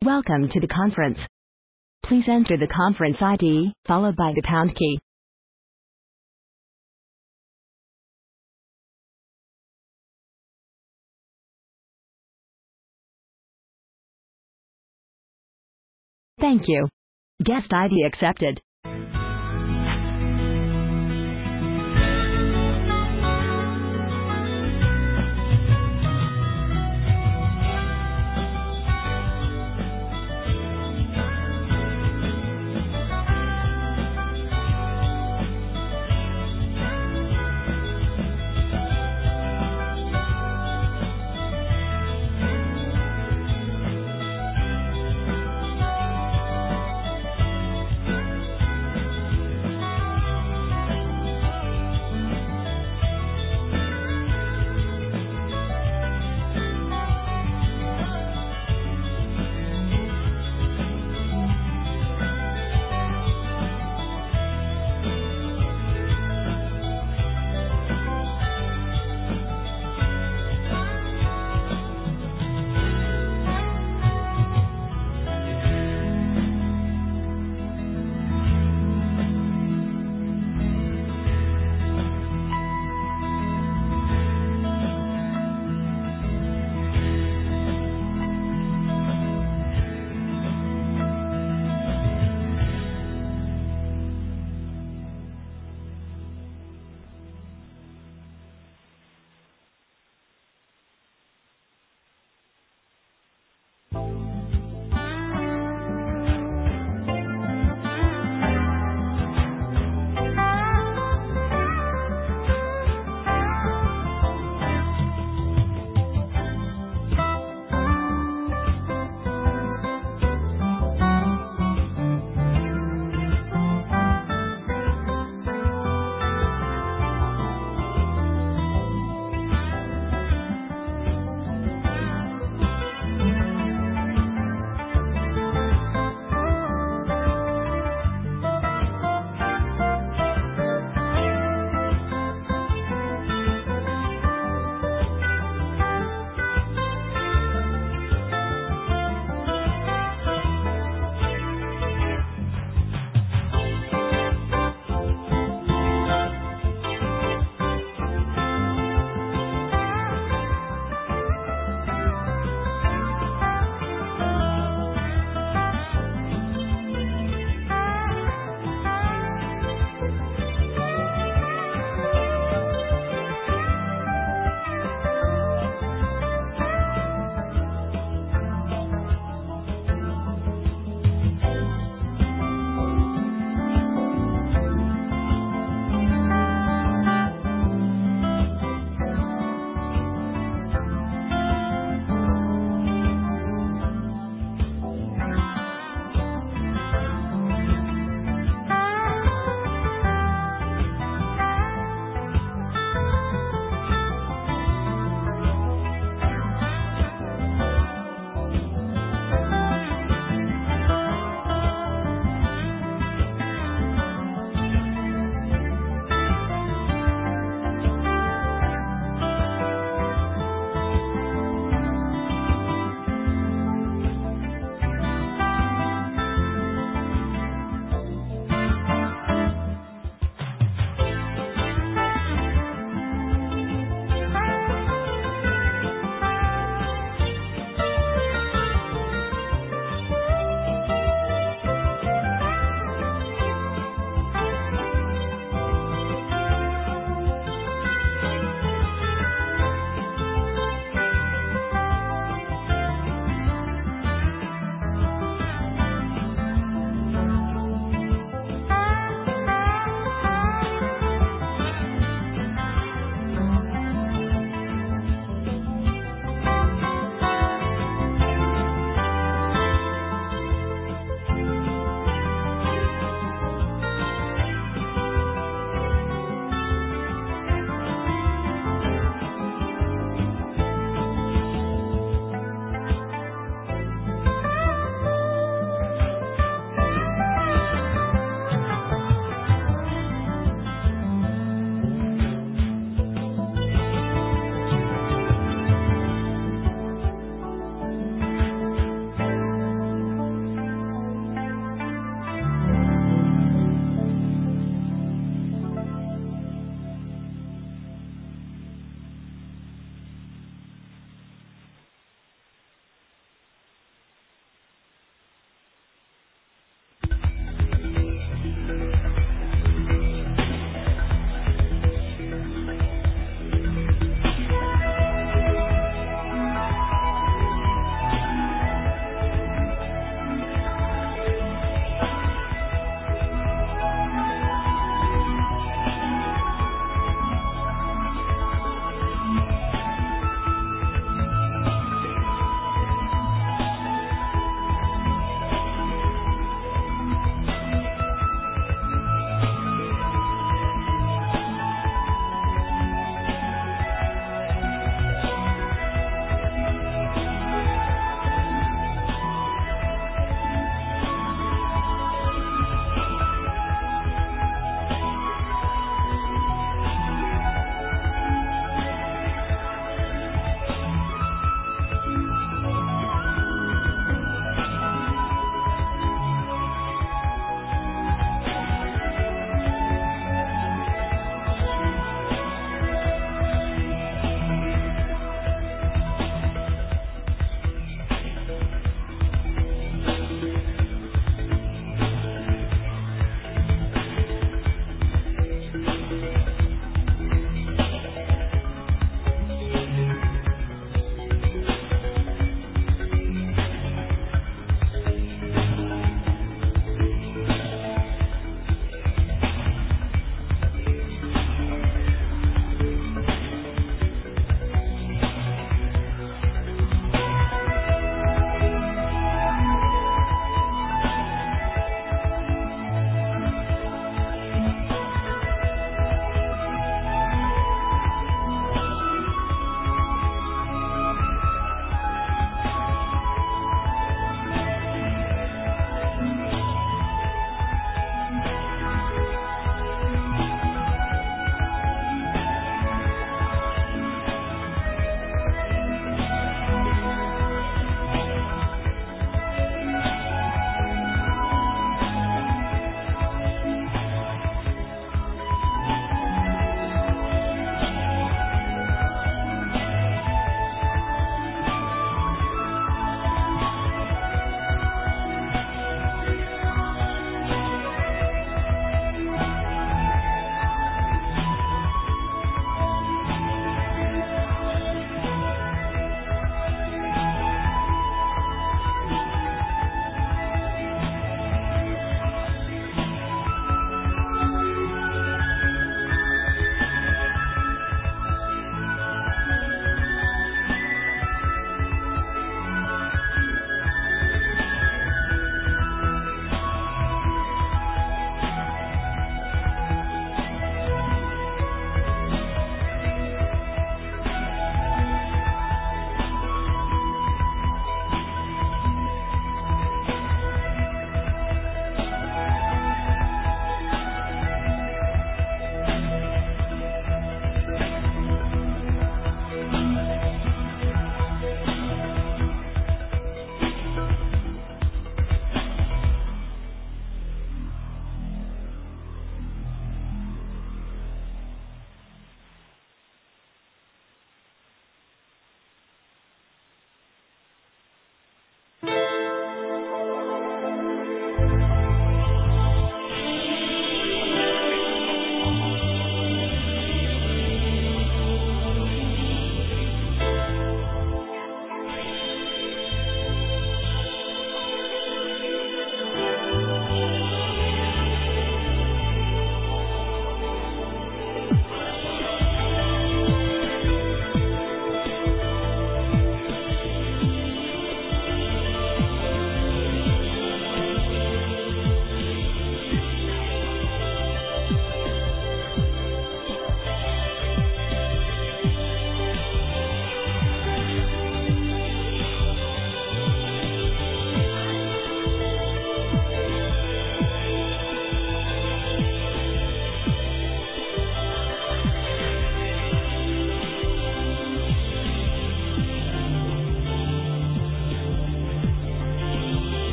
Welcome to the conference. Please enter the conference ID, followed by the pound key. Thank you. Guest ID accepted.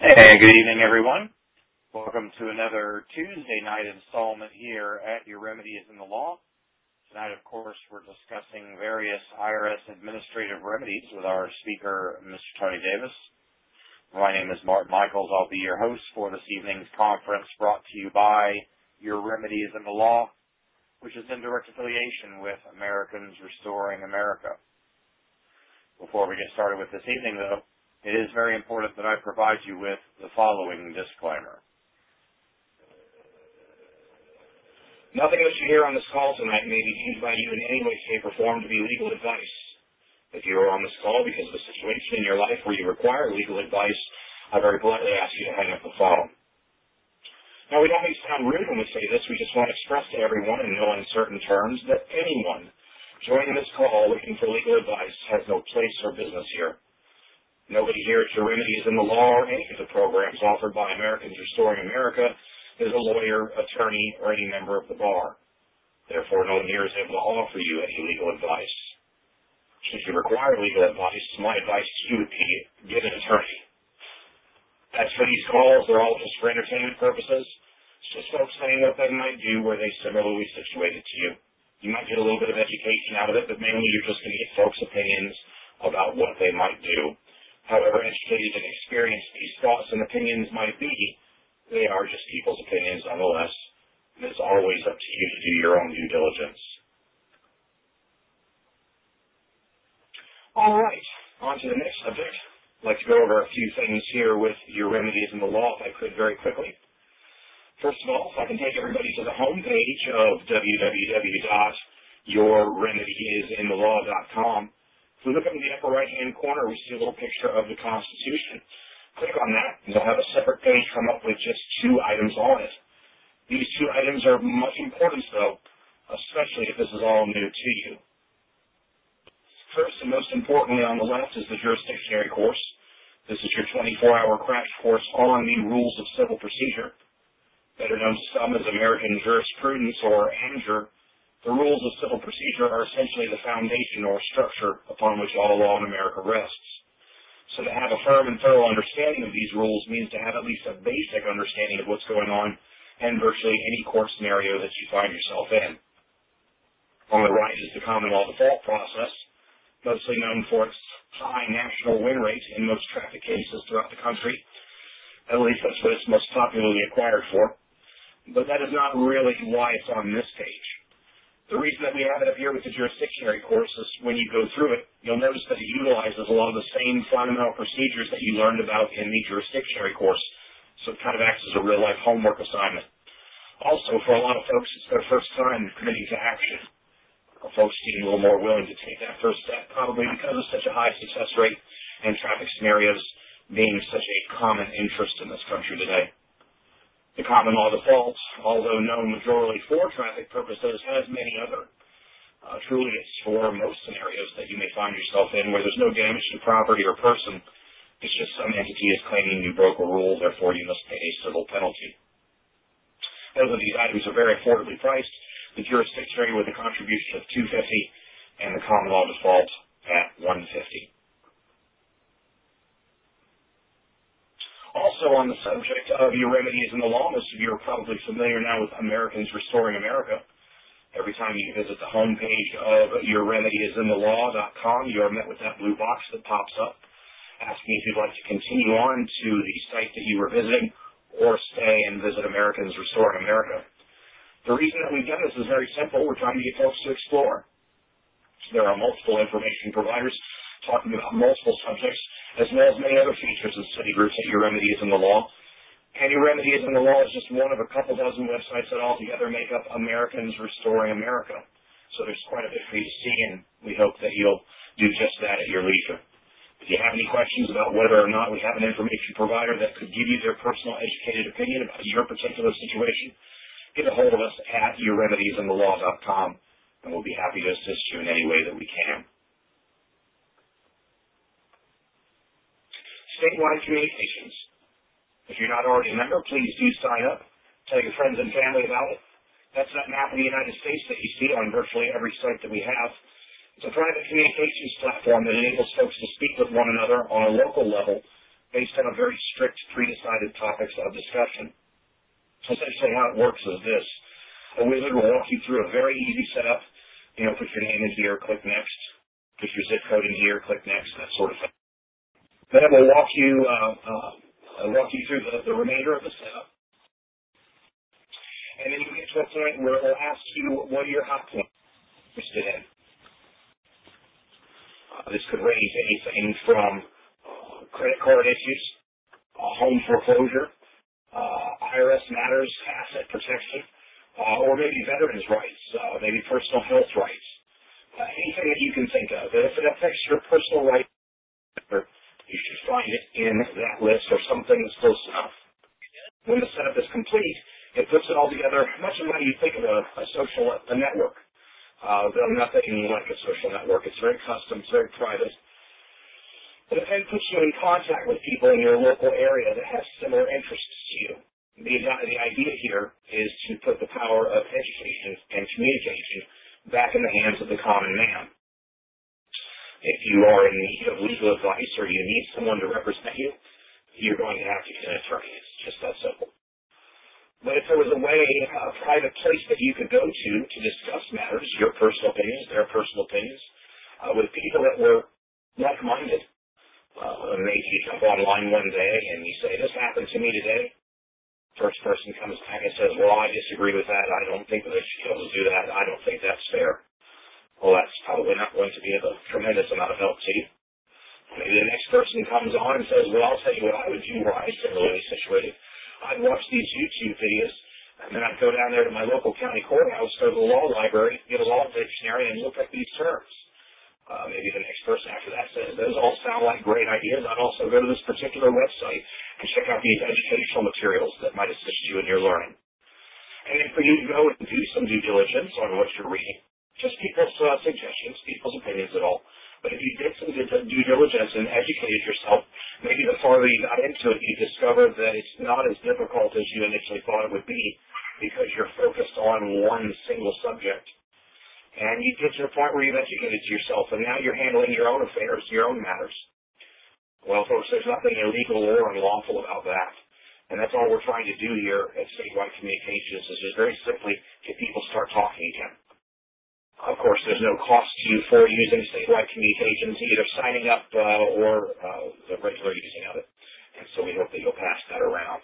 Hey, good evening, everyone. Welcome to another Tuesday night installment here at Your Remedy is in the Law. Tonight, of course, we're discussing various IRS administrative remedies with our speaker, Mr. Tony Davis. My name is Martin Michaels. I'll be your host for this evening's conference, brought to you by Your Remedy is in the Law, which is in direct affiliation with Americans Restoring America. Before we get started with this evening, though, it is very important that I provide you with the following disclaimer. Nothing that you hear on this call tonight may be used by you in any way, shape, or form to be legal advice. If you are on this call because of a situation in your life where you require legal advice, I very politely ask you to hang up the phone. Now, we don't mean to sound rude when we say this. We just want to express to everyone in no uncertain terms that anyone joining this call looking for legal advice has no place or business here. Nobody here at Your Remedy is in the Law or any of the programs offered by Americans Restoring America is a lawyer, attorney, or any member of the bar. Therefore, no one here is able to offer you any legal advice. Should you require legal advice, my advice to you would be get an attorney. As for these calls, they're all just for entertainment purposes. It's just folks saying what they might do where they similarly situated to you. You might get a little bit of education out of it, but mainly you're just going to get folks' opinions about what they might do. However educated and experienced these thoughts and opinions might be, they are just people's opinions nonetheless. And it's always up to you to do your own due diligence. All right, on to the next subject. I'd like to go over a few things here with Your Remedy is in the Law, if I could, very quickly. First of all, if I can take everybody to the home page of www.yourremedyisinthelaw.com. If we look up in the upper right-hand corner, we see a little picture of the Constitution. Click on that, and you'll have a separate page come up with just 2 items on it. These 2 items are much importance, though, especially if this is all new to you. First, and most importantly on the left, is the jurisdictionary course. This is your 24-hour crash course on the rules of civil procedure, better known to some as American jurisprudence or ANJUR. The rules of civil procedure are essentially the foundation or structure upon which all law in America rests. So to have a firm and thorough understanding of these rules means to have at least a basic understanding of what's going on in virtually any court scenario that you find yourself in. On the right is the common law default process, mostly known for its high national win rate in most traffic cases throughout the country. At least that's what it's most popularly acquired for. But that is not really why it's on this page. The reason that we have it up here with the jurisdictionary course is when you go through it, you'll notice that it utilizes a lot of the same fundamental procedures that you learned about in the jurisdictionary course. So it kind of acts as a real-life homework assignment. Also, for a lot of folks, it's their first time committing to action. Folks seem a little more willing to take that first step, probably because of such a high success rate in traffic scenarios being such a common interest in this country today. The common law default, although known majorly for traffic purposes, has many other trulities for most scenarios that you may find yourself in where there's no damage to property or person. It's just some entity is claiming you broke a rule, therefore you must pay a civil penalty. Both of these items are very affordably priced, the jurisdictionary with a contribution of $250 and the common law default at $150. Also on the subject of Your Remedy is in the Law, most of you are probably familiar now with Americans Restoring America. Every time you visit the homepage of yourremedyisinthelaw.com, you are met with that blue box that pops up, asking if you'd like to continue on to the site that you were visiting or stay and visit Americans Restoring America. The reason that we've done this is very simple. We're trying to get folks to explore. There are multiple information providers talking about multiple subjects, as well as many other features and study groups at Your Remedy is in the Law. And Your Remedy is in the Law is just one of a couple dozen websites that altogether make up Americans Restoring America. So there's quite a bit for you to see, and we hope that you'll do just that at your leisure. If you have any questions about whether or not we have an information provider that could give you their personal educated opinion about your particular situation, get a hold of us at yourremedyisinthelaw.com, and we'll be happy to assist you in any way that we can. Statewide communications. If you're not already a member, please do sign up. Tell your friends and family about it. That's that map of the United States that you see on virtually every site that we have. It's a private communications platform that enables folks to speak with one another on a local level based on a very strict pre-decided topics of discussion. Essentially how it works is this. A wizard will walk you through a very easy setup. Put your name in here, click next. Put your zip code in here, click next, that sort of thing. Then it will walk you through the remainder of the setup. And then you get to a point where it will ask you what are your hot points interested in. This could range anything from credit card issues, home foreclosure, IRS matters, asset protection, or maybe veterans' rights, maybe personal health rights. Anything that you can think of. And if it affects your personal rights, you should find it in that list or something that's close enough. When the setup is complete, it puts it all together much of how you think of a network. Though nothing like a social network. It's very custom, it's very private. And it then puts you in contact with people in your local area that have similar interests to you. The idea here is to put the power of education and communication back in the hands of the common man. If you are in need of legal advice or you need someone to represent you, you're going to have to get an attorney. It's just that simple. But if there was a way, a private place that you could go to discuss matters, your personal opinions, their personal opinions, with people that were like-minded, maybe you jump online one day and you say, this happened to me today. First person comes back and says, well, I disagree with that. I don't think that they should be able to do that. I don't think that's fair. Well, that's probably not going to be of a tremendous amount of help to you. Maybe the next person comes on and says, well, I'll tell you what I would do were I similarly situated. I'd watch these YouTube videos, and then I'd go down there to my local county courthouse, go to the law library, get a law dictionary, and look at these terms. Maybe the next person after that says, those all sound like great ideas. I'd also go to this particular website and check out these educational materials that might assist you in your learning. And then for you to go and do some due diligence on what you're reading, just people's suggestions, people's opinions at all. But if you did some due diligence and educated yourself, maybe the farther you got into it, you discovered that it's not as difficult as you initially thought it would be because you're focused on one single subject. And you get to a point where you've educated yourself, and now you're handling your own affairs, your own matters. Well, folks, there's nothing illegal or unlawful about that. And that's all we're trying to do here at Statewide Communications is just very simply get people start talking again. Of course, there's no cost to you for using Statewide Communications, either signing up or the regular using of it. And so we hope that you'll pass that around.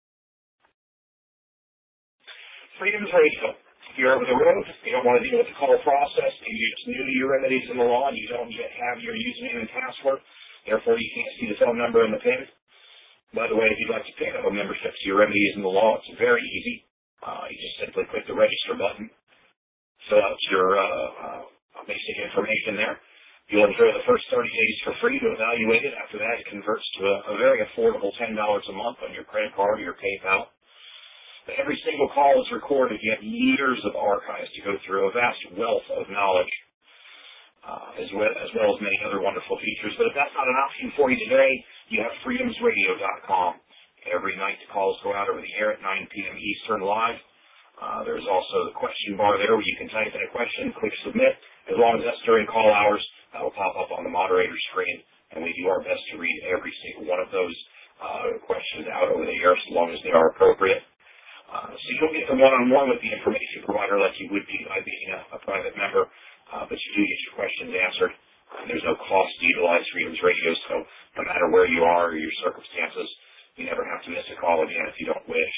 Freedoms Radio. If you're over the road, you don't want to deal with the call process, maybe you're just new to your remedies in the law and you don't yet have your username and password, therefore you can't see the phone number and the PIN. By the way, if you'd like to pick up a membership to your remedies in the law, it's very easy. You just simply click the register button, fill out your basic information there. You'll enjoy the first 30 days for free to evaluate it. After that, it converts to a very affordable $10 a month on your credit card or your PayPal. Every single call is recorded. You have years of archives to go through, a vast wealth of knowledge, as well as many other wonderful features. But if that's not an option for you today, you have freedomsradio.com. Every night the calls go out over the air at 9 p.m. Eastern live. There's also the question bar there where you can type in a question, click submit. As long as that's during call hours, that will pop up on the moderator screen, and we do our best to read every single one of those questions out over the air as long as they are appropriate. So you don't get the one-on-one with the information provider like you would be by being a private member, but you do get your questions answered. There's no cost to utilize Freedoms Radio, so no matter where you are or your circumstances, you never have to miss a call again if you don't wish.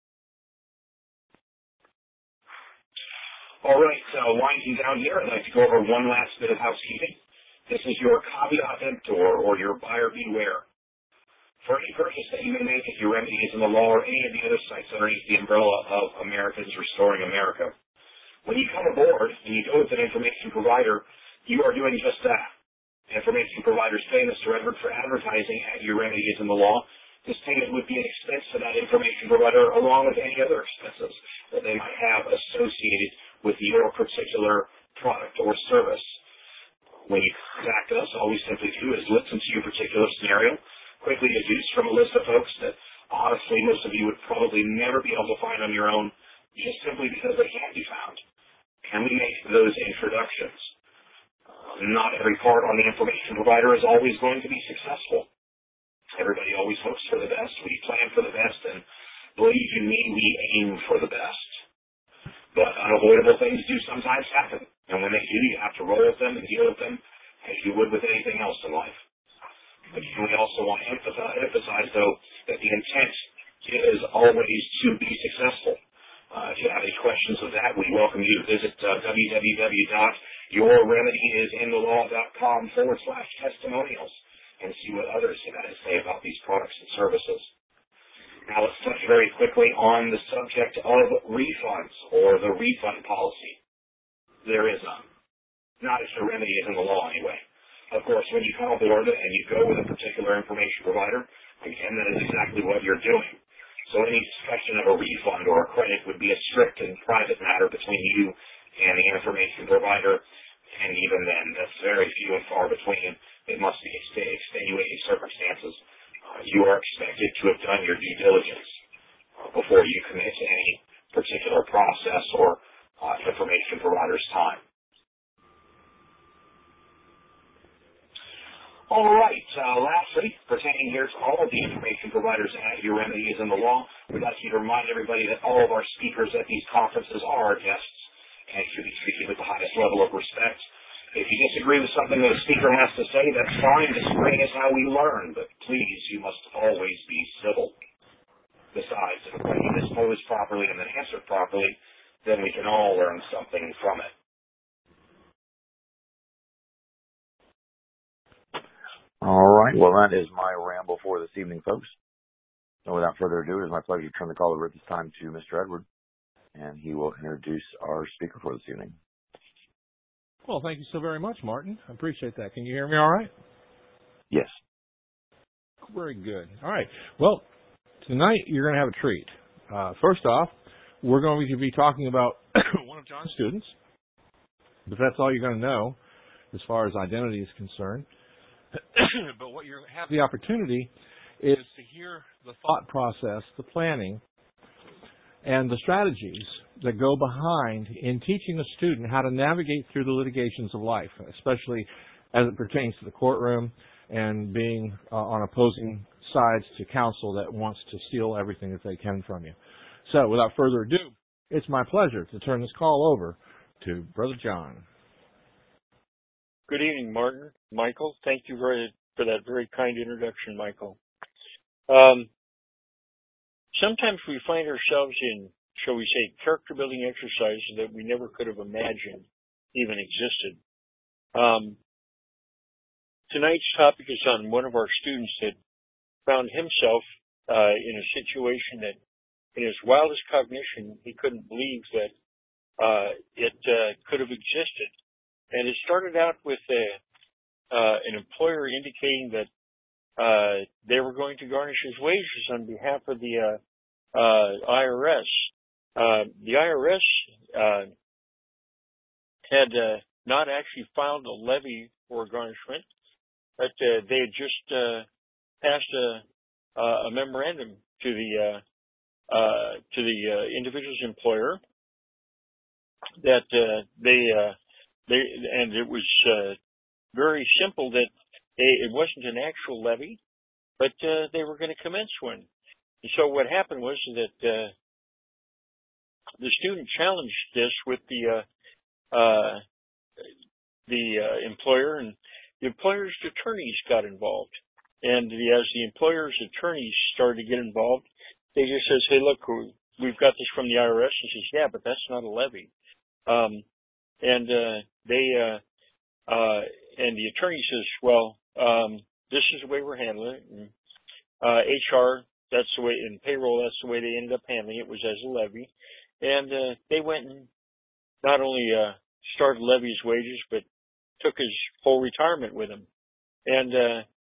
All right, so winding down here, I'd like to go over one last bit of housekeeping. This is your caveat emptor, or your buyer beware. For any purchase that you may make at your remedies in the law or any of the other sites underneath the umbrella of Americans Restoring America, when you come aboard and you go with an information provider, you are doing just that. Information providers pay Mr. Edward for advertising at your remedies in the law. This payment would be an expense to that information provider along with any other expenses that they might have associated with your particular product or service. When you contact us, all we simply do is listen to your particular scenario, quickly deduce from a list of folks that honestly most of you would probably never be able to find on your own just simply because they can't be found. And we make those introductions. Not every part on the information provider is always going to be successful. Everybody always hopes for the best. We plan for the best, and believe you me, we aim for the best. But unavoidable things do sometimes happen, and when they do, you have to roll with them and deal with them as you would with anything else in life. Again, we also want to emphasize, though, that the intent is always to be successful. If you have any questions of that, we welcome you to visit www.yourremedyisinthe.com/testimonials and see what others have had to say about these products and services. Now let's touch very quickly on the subject of refunds, or the refund policy. There is none. Not if Your Remedy is in the law anyway. Of course, when you come aboard and you go with a particular information provider, again, that is exactly what you're doing. So any discussion of a refund or a credit would be a strict and private matter between you and the information provider, and even then, that's very few and far between. It must be extenuating circumstances. You are expected to have done your due diligence before you commit to any particular process or information provider's time. All right. Lastly, pertaining here to all of the information providers at Your Remedy is in the law, we'd like you to remind everybody that all of our speakers at these conferences are our guests and should be treated with the highest level of respect. If you disagree with something that a speaker has to say, that's fine. Disagreeing is how we learn, but please, you must always be civil. Besides, if a question is posed properly and then answered properly, then we can all learn something from it. All right. Well, that is my ramble for this evening, folks. And without further ado, it is my pleasure to turn the call over at this time to Mr. Edward, and he will introduce our speaker for this evening. Well, thank you so very much, Martin. I appreciate that. Can you hear me all right? Yes. Very good. All right. Well, tonight you're going to have a treat. First off, we're going to be talking about one of John's students, but that's all you're going to know as far as identity is concerned. But what you have the opportunity is to hear the thought process, the planning, and the strategies that go behind in teaching a student how to navigate through the litigations of life, especially as it pertains to the courtroom and being on opposing sides to counsel that wants to steal everything that they can from you. So without further ado, it's my pleasure to turn this call over to Brother John. Good evening, Martin. Michael, thank you for that very kind introduction, Michael. Sometimes we find ourselves in, shall we say, character-building exercises that we never could have imagined even existed. Tonight's topic is on one of our students that found himself in a situation that, in his wildest cognition, he couldn't believe that it could have existed. And it started out with an employer indicating that they were going to garnish his wages on behalf of the IRS. The IRS had not actually filed a levy for garnishment, but they had just passed a memorandum to the individual's employer that and it was very simple that it wasn't an actual levy, but they were going to commence one. And so what happened was that the student challenged this with the employer, and the employer's attorneys got involved. And as the employer's attorneys started to get involved, they just says, "Hey, look, we've got this from the IRS." He says, "Yeah, but that's not a levy." And the attorney says, "Well, this is the way we're handling it. And, HR, that's the way, in payroll, that's the way they ended up handling it, was as a levy." And they went and not only started levy his wages, but took his whole retirement with him. And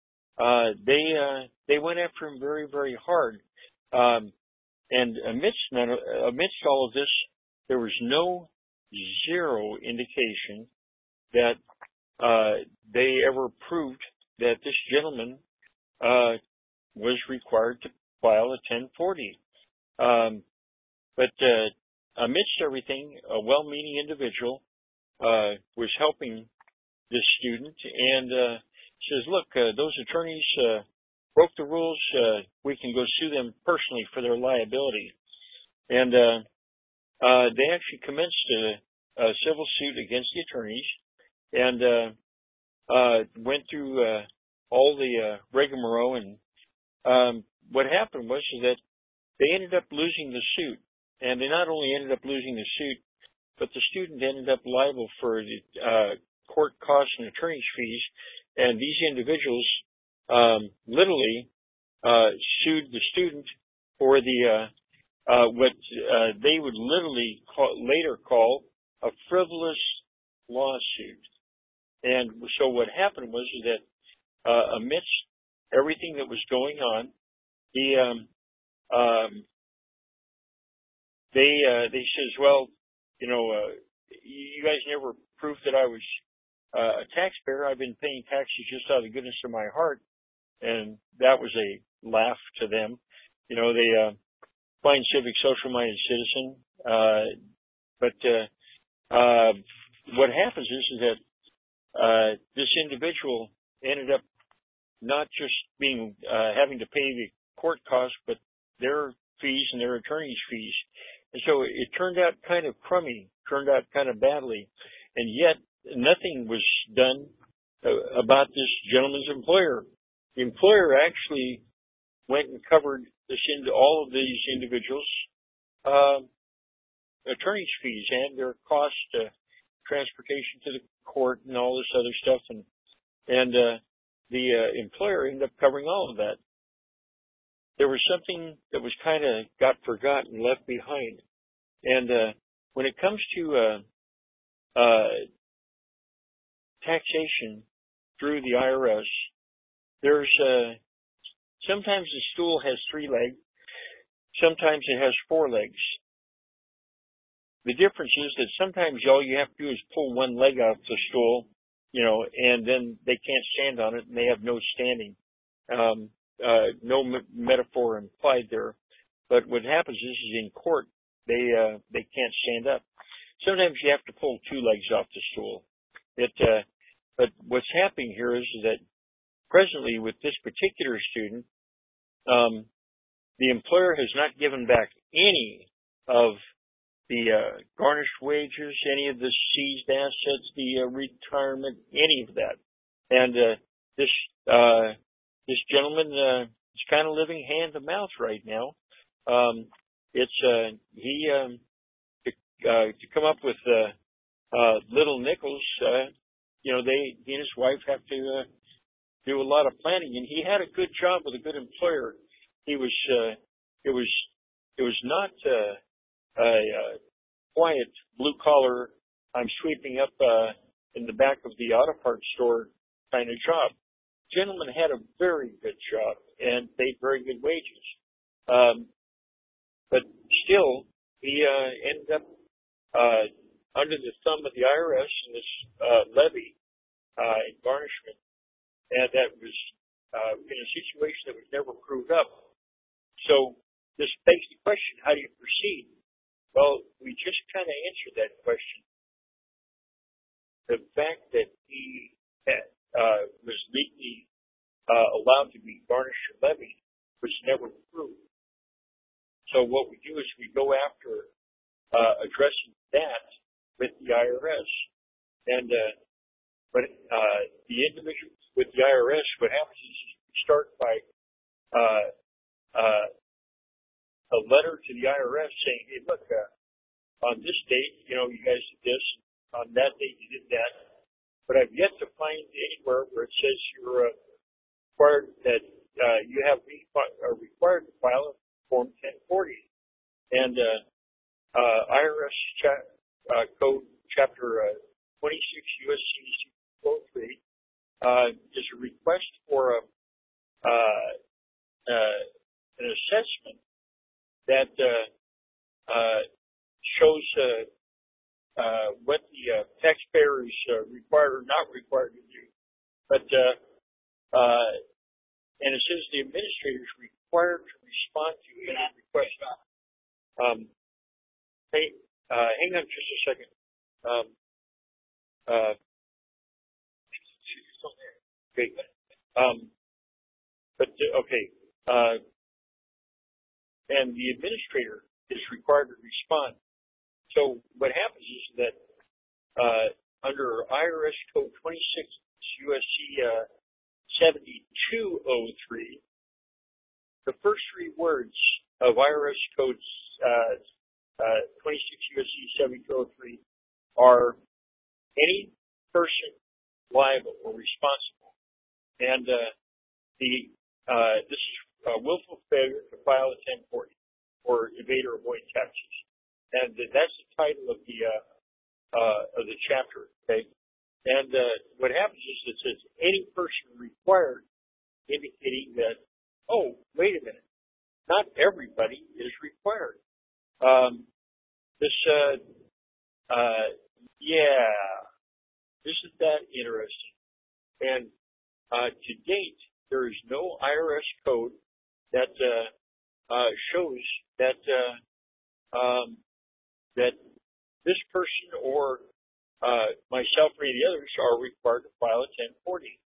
they went after him very, very hard. And amidst all of this, there was zero indication that they ever proved that this gentleman was required to file a 1040. But amidst everything, a well-meaning individual was helping this student and says, "Look, those attorneys broke the rules, we can go sue them personally for their liability. And they actually commenced a civil suit against the attorneys and went through all the rigmarole. And what happened was that they ended up losing the suit. And they not only ended up losing the suit, but the student ended up liable for the court costs and attorney's fees. And these individuals literally sued the student for the what they would literally later call a frivolous lawsuit. And so what happened was that amidst everything that was going on, they says, well, you guys never proved that I was a taxpayer. I've been paying taxes just out of the goodness of my heart. And that was a laugh to them. They fine, civic, social-minded citizen. But what happens is that this individual ended up not just being having to pay the court costs, but their fees and their attorney's fees. And so it turned out kind of crummy, turned out kind of badly. And yet nothing was done about this gentleman's employer. The employer actually went and covered all of these individuals' attorney's fees and their cost, transportation to the court and all this other stuff. And the employer ended up covering all of that. There was something that was kind of got forgotten, left behind. And when it comes to taxation through the IRS, there's sometimes the stool has 3 legs, sometimes it has 4 legs. The difference is that sometimes all you have to do is pull one leg off the stool, and then they can't stand on it and they have no standing. No metaphor implied there. But what happens is in court, they can't stand up. Sometimes you have to pull 2 legs off the stool. But what's happening here is that presently with this particular student, the employer has not given back any of the garnished wages, any of the seized assets, the retirement, any of that. And this gentleman is kind of living hand to mouth right now. To come up with little nickels, he and his wife have to do a lot of planning. And he had a good job with a good employer. It was not a quiet blue collar, I'm sweeping up in the back of the auto parts store kind of job. Gentleman had a very good job and paid very good wages. But still, he ended up under the thumb of the IRS in this levy and garnishment. And that was in a situation that was never proved up. So this begs the question, how do you proceed? Well, we just kind of answered that question. The fact that he was legally allowed to be garnished or levied was never proved. So what we do is we go after addressing that with the IRS. And but the individuals with the IRS, what happens is we start by a letter to the IRS saying, hey, look, on this date, you guys did this. On that date, you did that. But I've yet to find anywhere where it says you're required that are required to file a Form 1040. And IRS Code Chapter 26 U.S.C. 203 is a request for an assessment that shows what the taxpayer is required or not required to do. But and it says the administrator is required to respond to any request. Hey, hang on just a second. Okay. But okay, and the administrator is required to respond. So what happens is that under IRS Code 26 USC 7203, the first three words of IRS Code 26 USC 7203 are any person liable or responsible, and this is willful failure to file a 1040 or evade or avoid taxes, and that's the title of the chapter. Okay, and what happens is it says any person required, indicating that, oh, wait a minute, not everybody is required. Isn't that interesting? And to date, there is no IRS code that shows that that this person or myself or any of the others are required to file a 1040.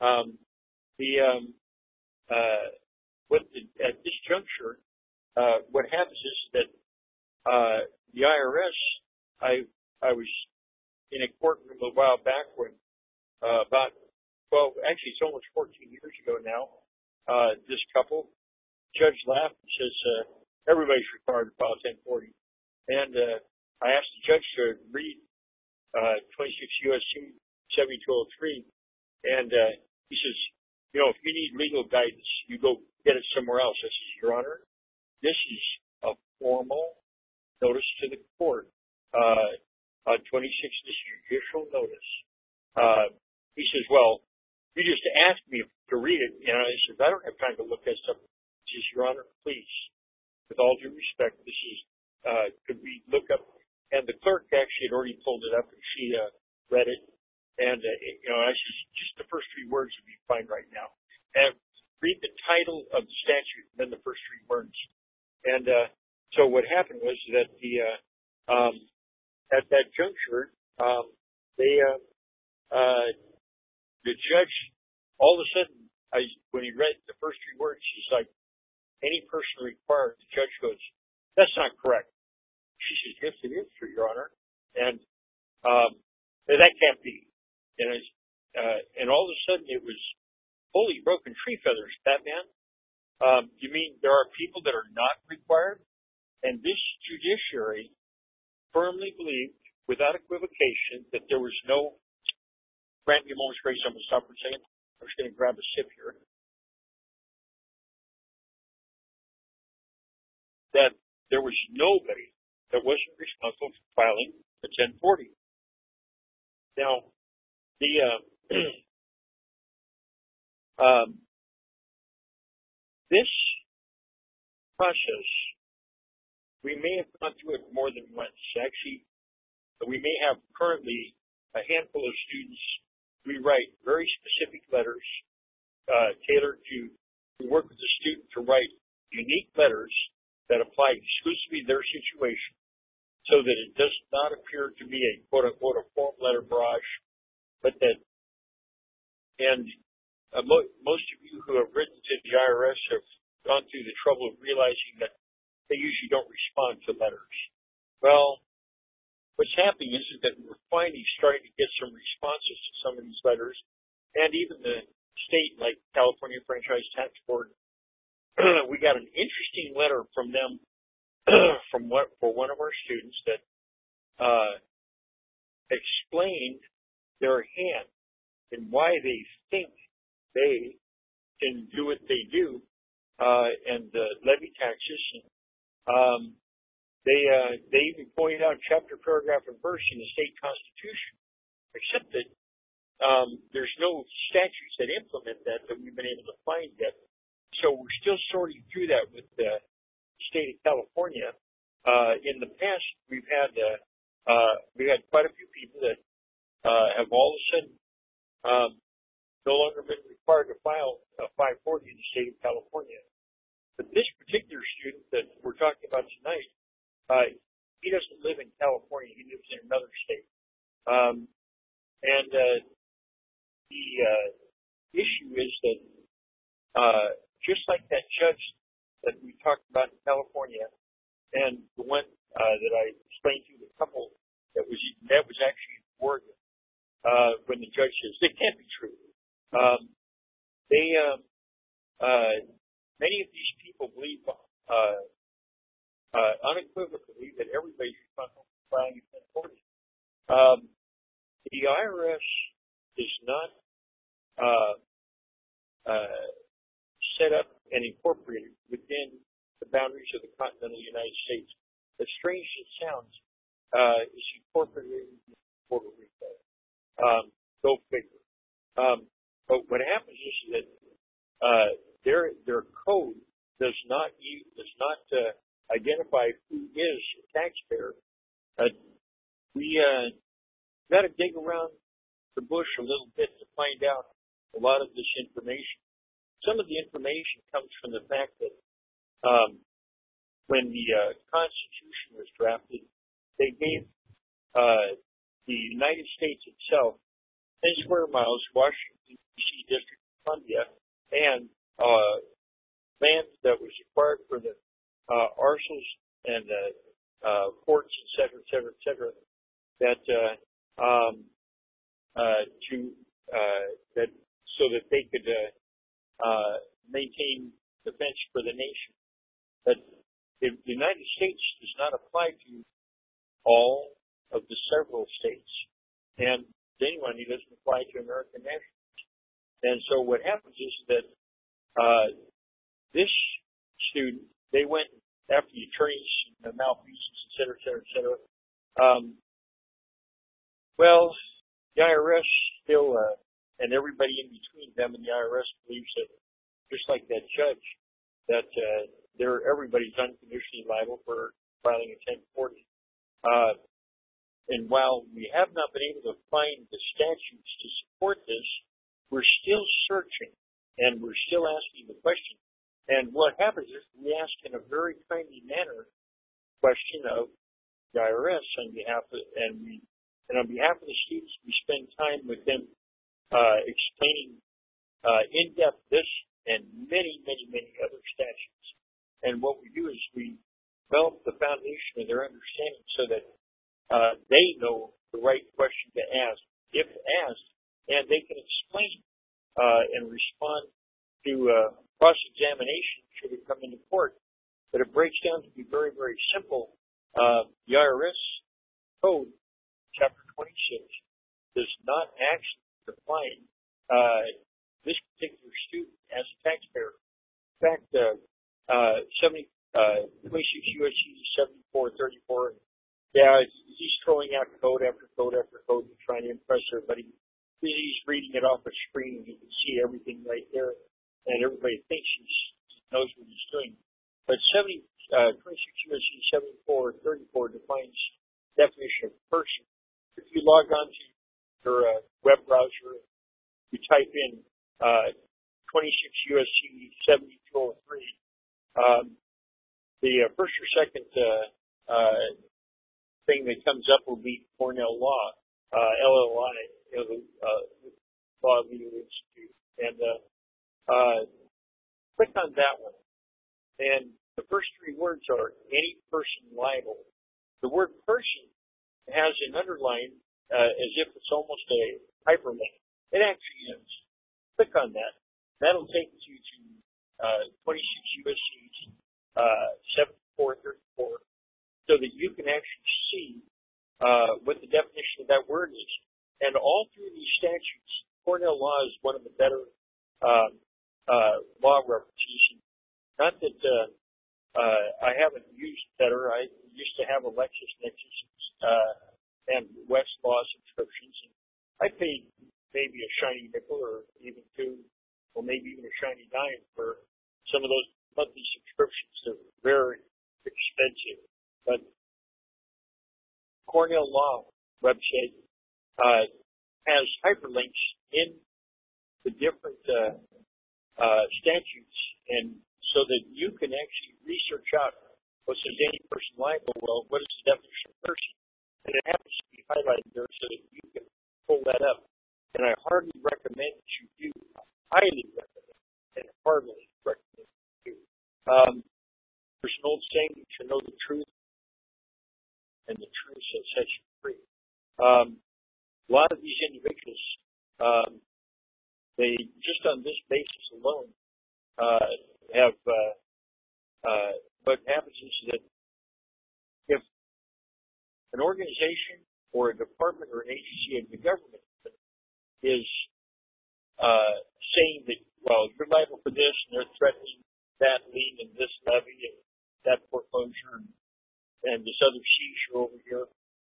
At this juncture, what happens is that the IRS, I was in a courtroom a while back when actually it's almost 14 years ago now, this couple, judge laughed and says, everybody's required to file a 1040. And I asked the judge to read 26 USC 7203, and he says, if you need legal guidance, you go get it somewhere else. I says, Your Honor, this is a formal notice to the court. 26 is judicial notice. He says, well, you just asked me to read it. And I said, I don't have time to look that stuff. He says, Your Honor, please, with all due respect, this is, could we look up? And the clerk actually had already pulled it up, and she read it. And, I said, just the first three words would be fine right now. And read the title of the statute, and then the first three words. And so what happened was that at that juncture, the judge, all of a sudden, when he read the first three words, he's like, any person required, the judge goes, that's not correct. She says, yes, it is, Your Honor. And that can't be. And all of a sudden, it was holy broken tree feathers, Batman. You mean there are people that are not required? And this judiciary firmly believed, without equivocation, that there was no, grant me a moment's grace, I'm going to stop for a second. I'm just going to grab a sip here. That there was nobody that wasn't responsible for filing the 1040. Now, this process, we may have gone through it more than once. Actually, we may have currently a handful of students. We write very specific letters tailored to work with the student to write unique letters that apply exclusively to their situation, so that it does not appear to be a quote-unquote a form letter barrage, but that, and most of you who have written to the IRS have gone through the trouble of realizing that they usually don't respond to letters. Well, what's happening is that we're finally starting to get some responses to some of these letters, and even the state, like California Franchise Tax Board, we got an interesting letter from them for one of our students that explained their hand and why they think they can do what they do and levy taxes. And they even pointed out chapter, paragraph, and verse in the state constitution, except that there's no statutes that implement that we've been able to find yet. So we're still sorting through that with the state of California. In the past, we've had quite a few people that have all of a sudden no longer been required to file a 540 in the state of California. But this particular student that we're talking about tonight, he doesn't live in California. He lives in another state. The issue is that just like that judge that we talked about in California, and the one that I explained to you, the couple that was actually in Oregon, when the judge says it can't be true. Many of these people believe unequivocally that everybody's responsible for filing a 1040. The IRS is not set up and incorporated within the boundaries of the continental United States. As strange as it sounds, is incorporated in Puerto Rico. Go figure. But what happens is that their code does not identify who is a taxpayer. We got to dig around the bush a little bit to find out a lot of this information. Some of the information comes from the fact that when the Constitution was drafted, they gave the United States itself 10 square miles, Washington, D.C. District of Columbia, and land that was required for the arsenals and ports, et cetera, that so that they could maintain defense for the nation. But the United States does not apply to all of the several states, and genuinely doesn't apply to American nationals. And so what happens is that this student, they went after the attorneys, malfeasance, et cetera. Well, the IRS still, and everybody in between them and the IRS believes that, just like that judge, that everybody's unconditionally liable for filing a 1040. And while we have not been able to find the statutes to support this, we're still searching and we're still asking the question. And what happens is we ask in a very kindly manner question of the IRS on behalf of, and on behalf of the students, we spend time with them explaining in depth this and many other statutes. And what we do is we develop the foundation of their understanding so that they know the right question to ask, if asked, and they can explain and respond to cross-examination should it come into court. But it breaks down to be very simple. The IRS Code, Chapter 26, does not actually define this particular student as a taxpayer. In fact, 26 U.S.C. 7434, yeah, he's throwing out code after code after code and trying to impress everybody. He's reading it off a screen and you can see everything right there, and everybody thinks he knows what he's doing. But 26 U.S.C. 7434 defines definition of person. If you log on to your web browser, you type in 26 U.S.C. 7203, the first or second thing that comes up will be Cornell Law, LLI, the Law Legal Institute. And click on that one. And the first three words are any person liable. The word person has an underline as if it's almost a hyperlink. It actually is. Click on that. That'll take you to 26 U.S.C. 7434 so that you can actually see what the definition of that word is. And all through these statutes, Cornell Law is one of the better law references. Not that I haven't used better. I used to have a LexisNexis and Westlaw subscriptions. And I paid maybe a shiny nickel or even two, or maybe even a shiny dime for some of those monthly subscriptions. They're very expensive. But Cornell Law website has hyperlinks in the different statutes, and so that you can actually research out what says any person liable. Well, what is the definition of person? And it happens to be highlighted there so that you can pull that up. And I hardly recommend that you do. I highly recommend and heartily and the truth that sets you free. A lot of these individuals, they just on this basis alone have what happens is that if an organization or a department or an agency of the government is saying that, well, you're liable for this, and they're threatening that lien and this levy and that foreclosure and this other seizure over here,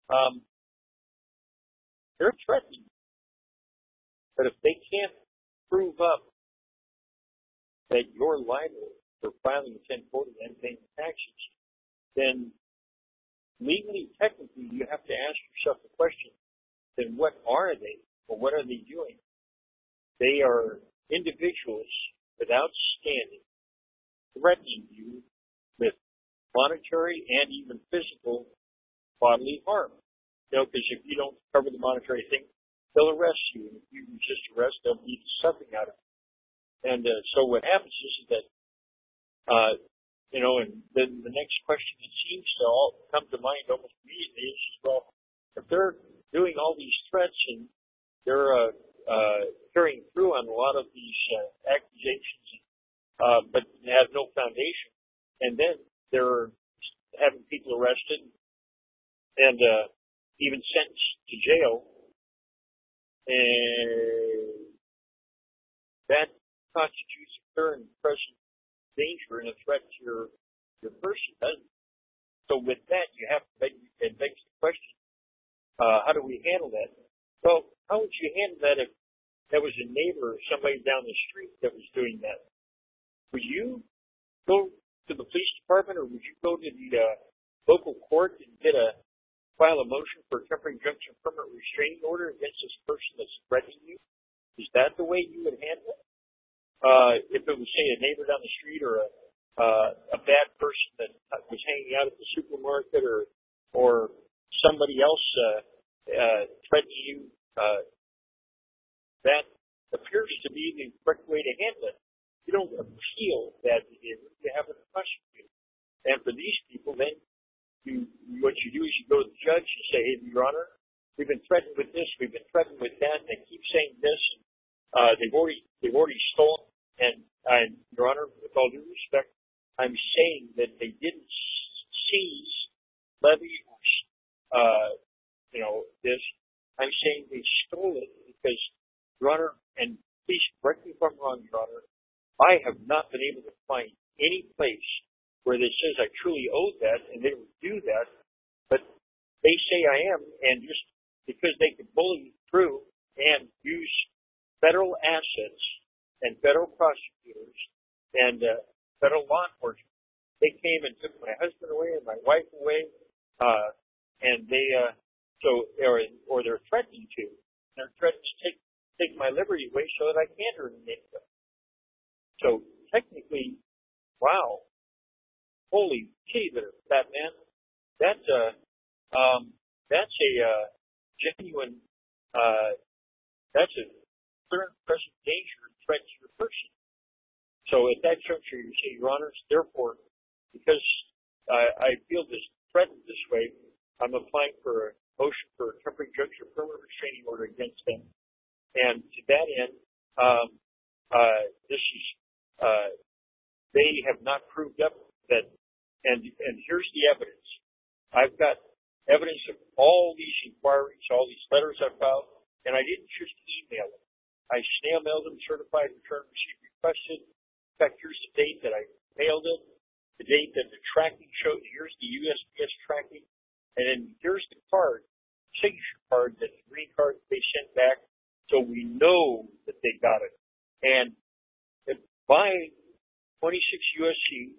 they're threatening. But if they can't prove up that you're liable for filing a 1040 and paying taxes, then legally, technically, you have to ask yourself the question, then what are they, or what are they doing? They are individuals without standing, threatening you with monetary and even physical bodily harm. Because if you don't cover the monetary thing, they'll arrest you. And if you resist arrest, they'll beat something out of you. And so what happens is that, and then the next question that seems to all come to mind almost immediately is, well, if they're doing all these threats and they're carrying through on a lot of these accusations, but have no foundation, and then they're having people arrested and even sentenced to jail, and that constitutes a clear and present danger and a threat to your person, doesn't it? So with that, you have to begs the question, how do we handle that? Well, how would you handle that if that was a neighbor or somebody down the street that was doing that? Would you go to the police department, or would you go to the local court and file a motion for a temporary injunction permanent restraining order against this person that's threatening you? Is that the way you would handle it? If it was, say, a neighbor down the street, or a bad person that was hanging out at the supermarket, or somebody else threatening you, that appears to be the correct way to handle it. You don't appeal that behavior. You have it prosecuted. And for these people, then, what you do is you go to the judge and say, hey, Your Honor, we've been threatened with this, we've been threatened with that, and they keep saying this, and they've already stolen. And Your Honor, with all due respect, I'm saying that they didn't seize, levy, this. I'm saying they stole it because, Your Honor, and please correct me if I'm wrong, Your Honor, I have not been able to find any place where it says I truly owe that and they would do that, but they say I am, and just because they could bully through and use federal assets and federal prosecutors and federal law enforcement, they came and took my husband away and my wife away, and they or they're threatening to. They're threatening to take my liberty away so that I can't earn an income. So technically, wow, holy gee, that man, that's a genuine, that's a clear and present danger and threat to your person. So at that juncture, you say, Your Honors, therefore, because I feel this threatened this way, I'm applying for a motion for a temporary injunction permanent restraining order against them. And to that end, they have not proved up that, and here's the evidence. I've got evidence of all these inquiries, all these letters I filed, and I didn't just email them. I snail mailed them, certified return receipt requested. In fact, here's the date that I mailed it, the date that the tracking showed. Here's the USPS tracking, and then here's the card, signature card, that the green card they sent back, so we know that they got it. And by 26 U.S.C.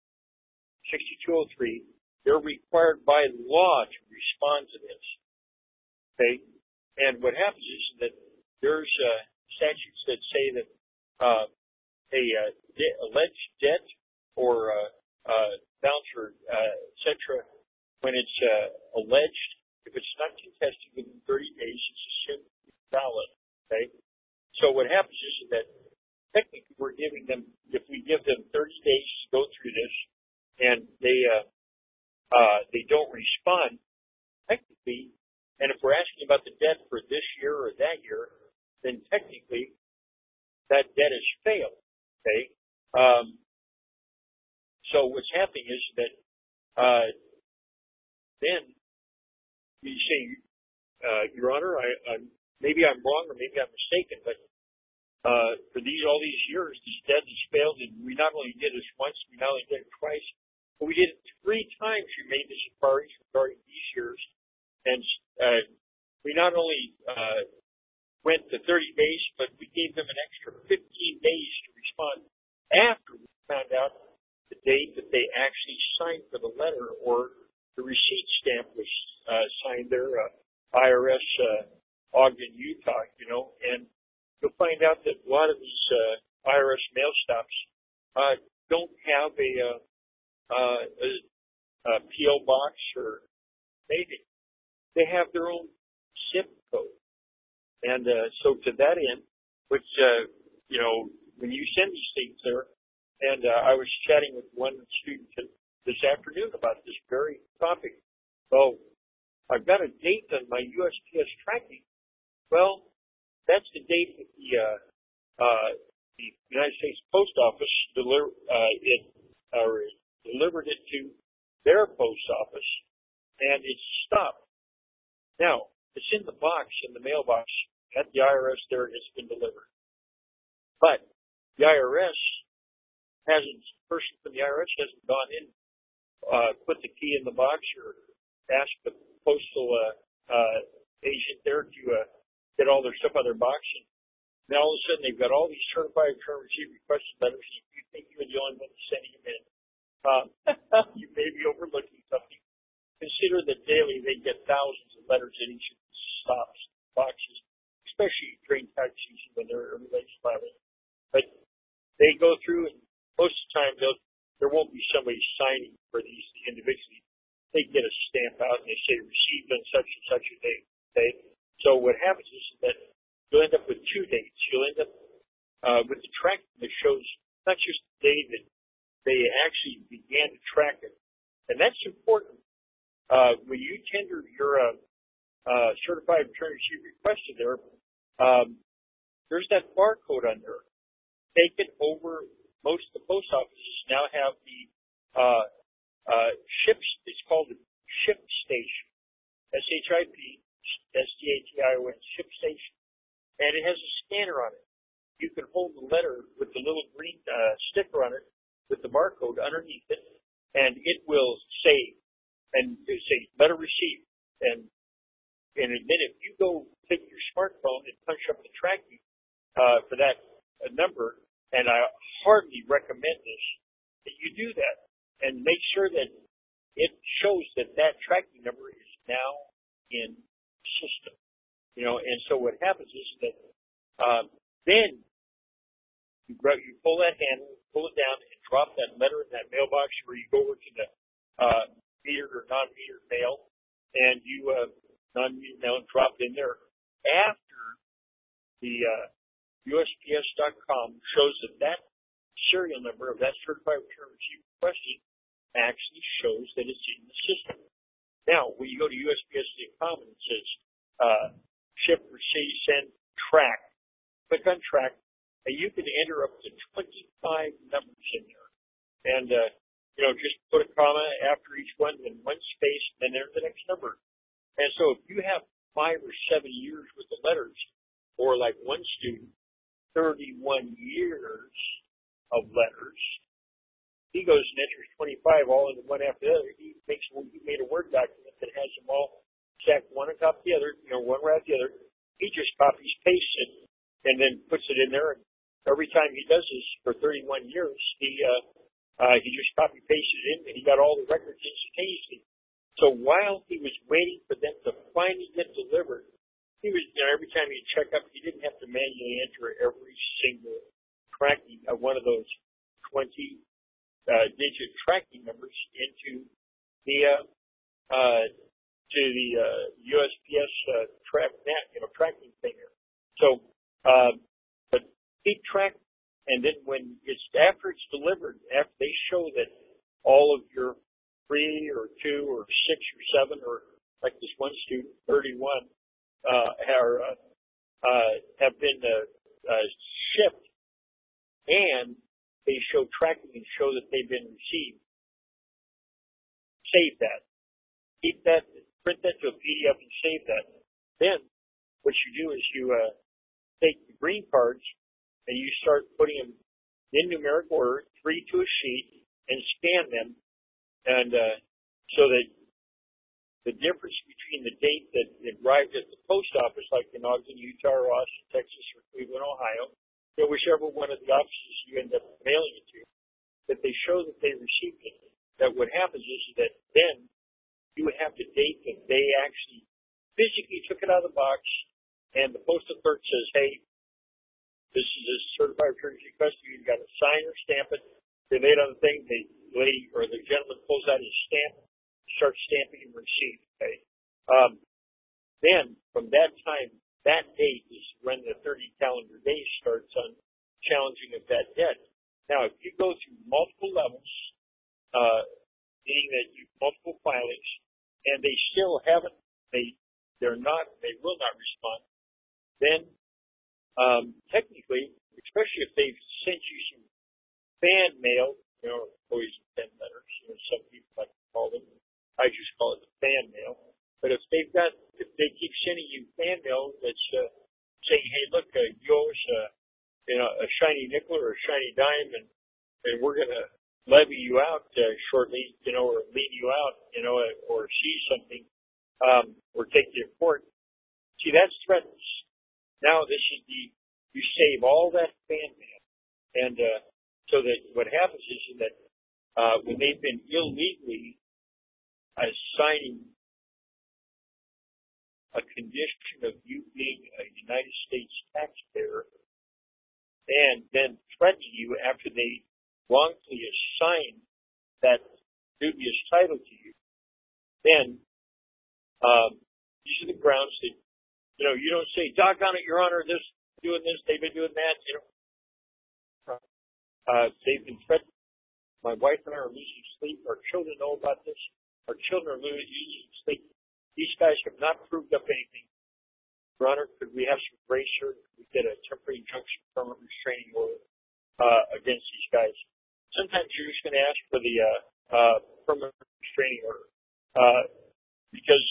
6203, they're required by law to respond to this. Okay? And what happens is that there's statutes that say that alleged debt or balance or et cetera, when it's alleged, if it's not contested within 30 days, it's assumed to be valid. Okay? So what happens is that technically we're giving them, if we give them 30 days to go through this, and they don't respond, technically, and if we're asking about the debt for this year or that year, then technically that debt has failed. Okay. So what's happening is that then you say, Your Honor, maybe I'm wrong or maybe I'm mistaken, but for all these years, this debt has failed, and we not only did this once, we not only did it twice, but we did it 3 times. We made this inquiries regarding these years, and we not only went to 30 days, but we gave them an extra 15 days to respond after we found out the date that they actually signed for the letter or the receipt stamp was signed there, IRS Ogden, Utah, and you'll find out that a lot of these IRS mail stops don't have a P.O. box or anything. They have their own zip code. And so to that end, which, when you send these things there, and I was chatting with one student this afternoon about this very topic. Well, I've got a date on my USPS tracking. Well, that's the date that the United States Post Office delivered it to their post office, and it's stopped. Now, it's in the box, in the mailbox at the IRS there, and it's been delivered. But the IRS person from the IRS hasn't gone in, put the key in the box, or asked the postal agent there to get all their stuff out of their box. And now all of a sudden they've got all these certified return receipt request letters. And you think you're the only one sending them in. You may be overlooking something. Consider that daily they get thousands of letters in each of these stops, boxes, especially during tax season when everybody's filing. But they go through, and most of the time there won't be somebody signing for these individually. They get a stamp out and they say received on such and such a date. Okay? So what happens is that you'll end up with 2 dates. You'll end up with the tracking that shows not just the day that they actually began to track it. And that's important. When you tender your certified return receipt request to there, there's that barcode on there. Take it over. Most of the post offices now have the it's called a ship station. SHIP, STATION, ship station. And it has a scanner on it. You can hold the letter with the little green sticker on it with the barcode underneath it, and it will say letter received. And in a minute, you go take your smartphone and punch up the tracking for that number, and I hardly recommend this, that you do that and make sure that it shows that tracking number is now in the system. And so what happens is that then you pull that handle, pull it down, and drop that letter in that mailbox, where you go over to the metered or non-metered mail, and you non-metered mail and drop it in there. After the USPS.com shows that serial number of that certified return receipt requested actually shows that it's in the system. Now, when you go to USPS.com and it says ship, receive, send, track, click on track, and you can enter up to 25 numbers in there. And, just put a comma after each one, then 1 space, and then enter the next number. And so if you have 5 or 7 years worth of letters, or like one student, 31 years of letters, he goes and enters 25 all in one after the other. He made a Word document that has them all stacked one on top of the other, one right after the other. He just copies, pastes it, and then puts it in there. And every time he does this for 31 years, he just copy pastes it in, and he got all the records instantaneously. So while he was waiting for them to finally get delivered, he was, every time he'd check up, he didn't have to manually enter every single tracking of one of those 20-digit tracking numbers into the USPS tracking thing. So, but keep track, and then when after it's delivered, after they show that all of your 3 or 2 or 6 or 7 or like this one student, 31, have been shipped, and they show tracking and show that they've been received. Save that. Keep that, print that to a PDF and save that. Then what you do is you take the green cards and you start putting them in numeric order, 3 to a sheet, and scan them. And so that the difference between the date that it arrived at the post office, like in Ogden, Utah, or Austin, Texas, or Cleveland, Ohio, whichever one of the offices you end up mailing it to, that they show that they received it. That what happens is that then you have the date that they actually physically took it out of the box, and the postal clerk says, hey, this is a certified return request. You've got to sign or stamp it. They lay it on the thing. The lady or the gentleman pulls out his stamp, starts stamping and receipt. Okay. Then from that time, that date is when the 30 calendar days starts on challenging of that debt. Now, if you go through multiple levels, meaning that you multiple filings, and they still haven't, they will not respond, then technically, especially if they've sent you some fan mail, always fan letters, some people like to call them. I just call it the fan mail. But if they keep sending you fan mail that's saying, hey, look, you owe us a shiny nickel or a shiny dime, and we're going to levy you out shortly, or leave you out, or seize something, or take you to court. See, that's threats. Now this is you save all that fan mail, and so that what happens is that when they've been illegally assigning a condition of you being a United States taxpayer, and then threatening you after they wrongfully assign that dubious title to you, then these are the grounds that, you don't say, doggone it, Your Honor, doing this, they've been doing that, they've been threatened. My wife and I are losing sleep. Our children know about this. Our children are losing sleep. These guys have not proved up anything. Your Honor, could we have some grace here? Could we get a temporary injunction, permanent restraining order against these guys? Sometimes you're just going to ask for the permanent restraining order because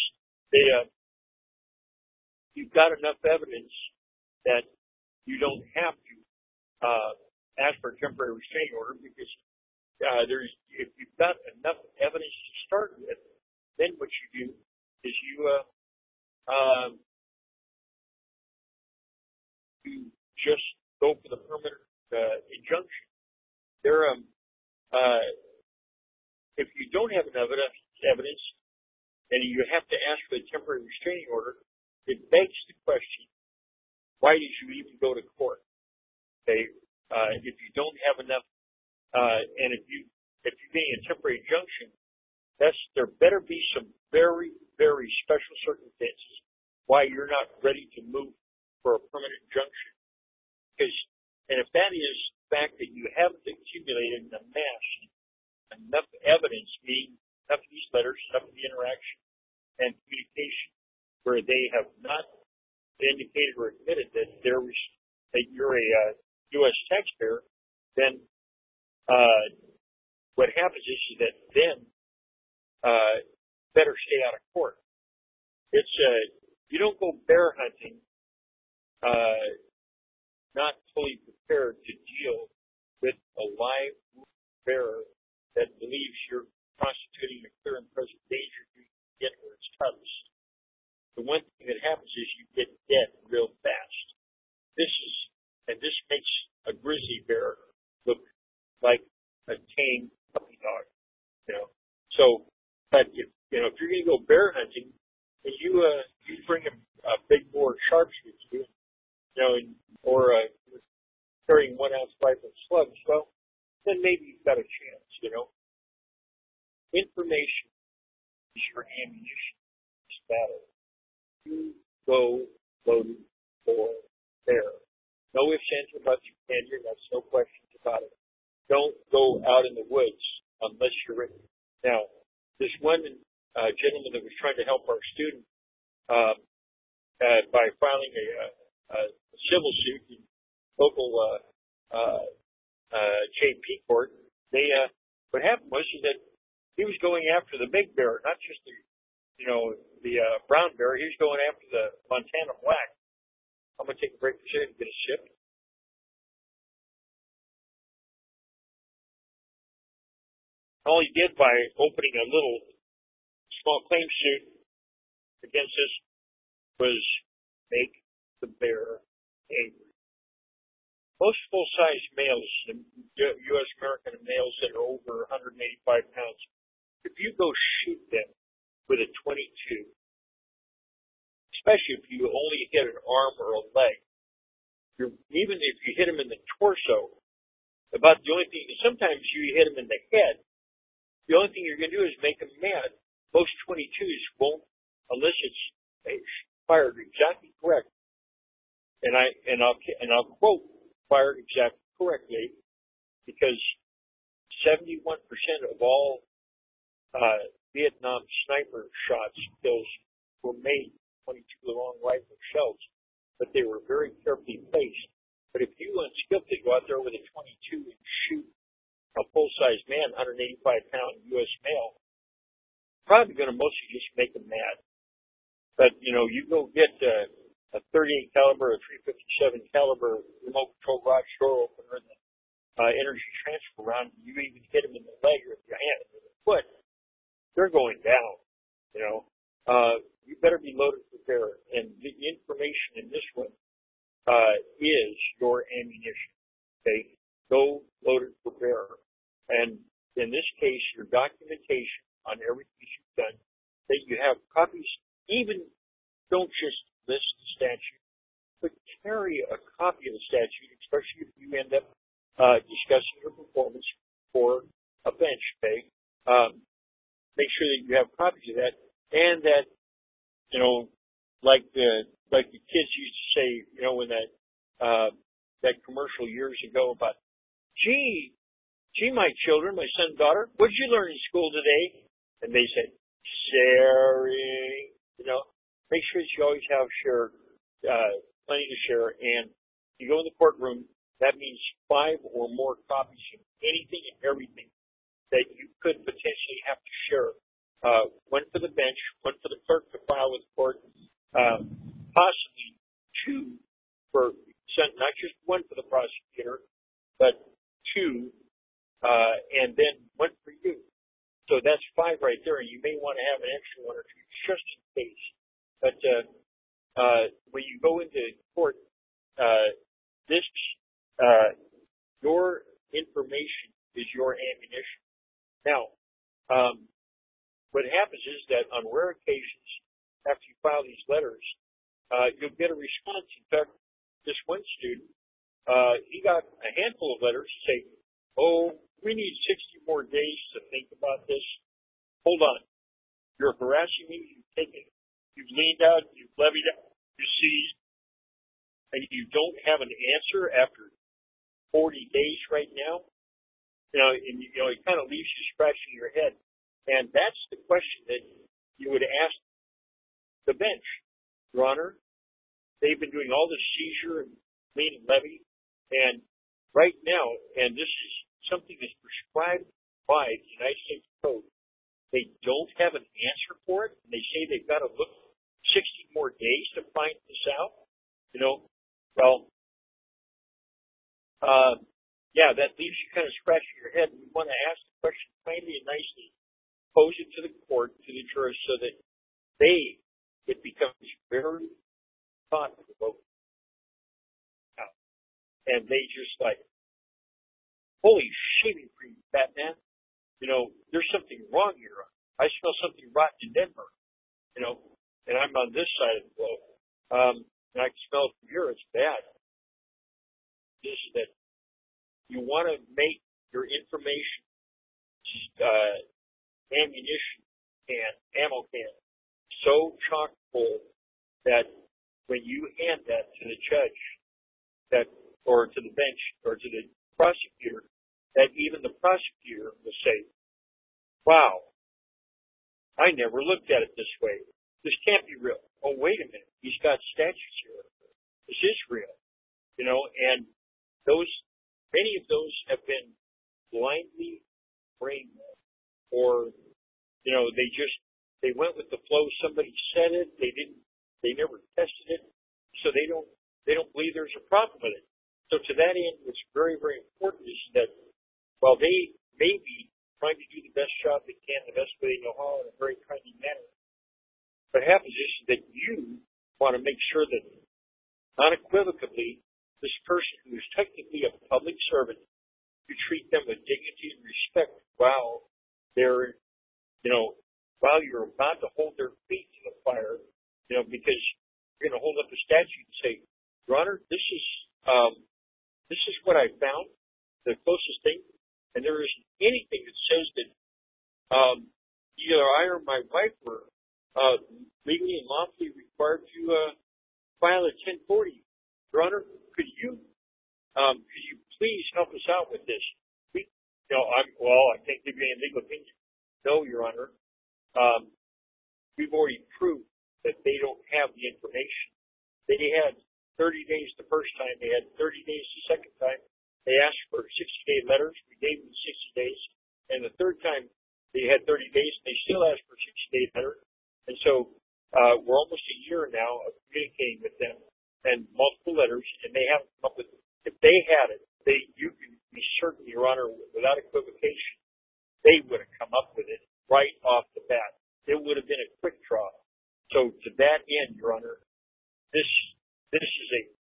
you've got enough evidence that you don't have to ask for a temporary restraining order because if you've got enough evidence to start with, then what you do is you just go for the permanent injunction. If you don't have enough evidence and you have to ask for a temporary restraining order, it begs the question, why did you even go to court? Okay, if you don't have enough, and if you're getting a temporary injunction, there better be some very, very special circumstances why you're not ready to move for a permanent injunction. And if that is the fact that you haven't accumulated and amassed enough evidence, meaning enough of these letters, enough of the interaction and communication, where they have not indicated or admitted that you're a U.S. taxpayer, then what happens is that then better stay out of court. It's you don't go bear hunting not fully prepared to deal with a live bearer that believes you're constituting a clear and present danger to get where it's touched. The one thing that happens is you get dead real fast. This makes a grizzly bear look like a tame puppy dog, So, but if you're going to go bear hunting, and you bring a big boar sharpshooter with you, or carrying 1 ounce rifle slugs, well, then maybe you've got a chance, Information is your ammunition in this battle. You go loaded for bear. No ifs, ands, or buts, you can do. That's no questions about it. Don't go out in the woods unless you're ready. Now, this one gentleman that was trying to help our student by filing a civil suit in local JP court. What happened was that he was going after the big bear, not just the brown bear. He was going after the Montana black. I'm going to take a break for a second and get a sip. All he did by opening a little small claim suit against us was make the bear angry. Most full-size males, U.S. American males that are over 185 pounds, if you go shoot them with a .22, especially if you only hit an arm or a leg, even if you hit them in the torso, about the only thing, sometimes you hit them in the head, the only thing you're going to do is make them mad. Most 22s won't, unless it's fired exactly correct. And I'll quote fired exactly correctly, because 71% of all Vietnam sniper shots kills were made 22 long rifle shells, but they were very carefully placed. But if you unskillfully go out there with a .22 and shoot a full-size man, 185-pound U.S. male, probably going to mostly just make them mad. But you go get a .38 caliber, a .357 caliber remote control garage door opener, and the energy transfer round. You even hit them in the leg or your hand or the foot, they're going down. You better be loaded for bear. And the information in this one is your ammunition. Okay, go loaded for bear. And in this case, your documentation on everything you've done, that you have copies. Even don't just list the statute, but carry a copy of the statute, especially if you end up discussing your performance for a bench. Okay, make sure that you have copies of that, and that like the kids used to say, when that commercial years ago about, gee, my children, my son and daughter, what did you learn in school today? And they said, sharing. Make sure that you always have plenty to share. And you go in the courtroom, that means 5 or more copies of anything and everything that you could potentially have to share. One for the bench, one for the clerk to file with the court, possibly 2 for, not just one for the prosecutor, but 2, and then 1 for you. So that's 5 right there, and you may want to have an extra 1 or 2 just in case. But when you go into court, your information is your ammunition. Now, what happens is that on rare occasions, after you file these letters, you'll get a response. In fact, this one student, he got a handful of letters saying, "Oh, we need 60 more days to think about this. Hold on. You're harassing me. You've leaned out. You've levied out. You seized. And you don't have an answer after 40 days right now." It kind of leaves you scratching your head. And that's the question that you would ask the bench. Your Honor, they've been doing all this seizure and lien and levy. And right now, and this is something that's prescribed by the United States Code, they don't have an answer for it. And they say they've got to look 60 more days to find this out. That leaves you kind of scratching your head. We want to ask the question plainly and nicely, pose it to the court, to the jurors, so that it becomes very thought-provoking. And they just like, holy shaving cream, Batman. There's something wrong here. I smell something rotten in Denver. And I'm on this side of the globe. And I can smell it from here. It's bad. Is that you want to make your information, ammunition and ammo can so chock full that when you hand that to the judge, or to the bench, or to the prosecutor, that even the prosecutor will say, "Wow, I never looked at it this way. This can't be real. Oh, wait a minute. He's got statutes here. This is real. And many of those have been blindly brainwashed, or, they went with the flow. Somebody said it. They never tested it. So they don't believe there's a problem with it. So to that end, what's very, very important is that while they may be trying to do the best job they can, the best way they know how, in a very kindly manner, what happens is that you want to make sure that unequivocally this person who is technically a public servant, you treat them with dignity and respect while they're, while you're about to hold their feet to the fire, because you're going to hold up a statute and say, Your Honor, this is what I found, the closest thing, and there isn't anything that says that either I or my wife were legally and lawfully required to file a 1040. Your Honor, could you please help us out with this? I can't give you any legal opinion. No, Your Honor. We've already proved that they don't have the information. They had 30 days the first time. They had 30 days the second time. They asked for 60-day letters. We gave them 60 days. And the third time, they had 30 days, and they still asked for a 60-day letter. And so we're almost a year now of communicating with them and multiple letters, and they haven't come up with it. If they had it, you can be certain, Your Honor, without equivocation, they would have come up with it right off the bat. It would have been a quick draw. So to that end, Your Honor, this is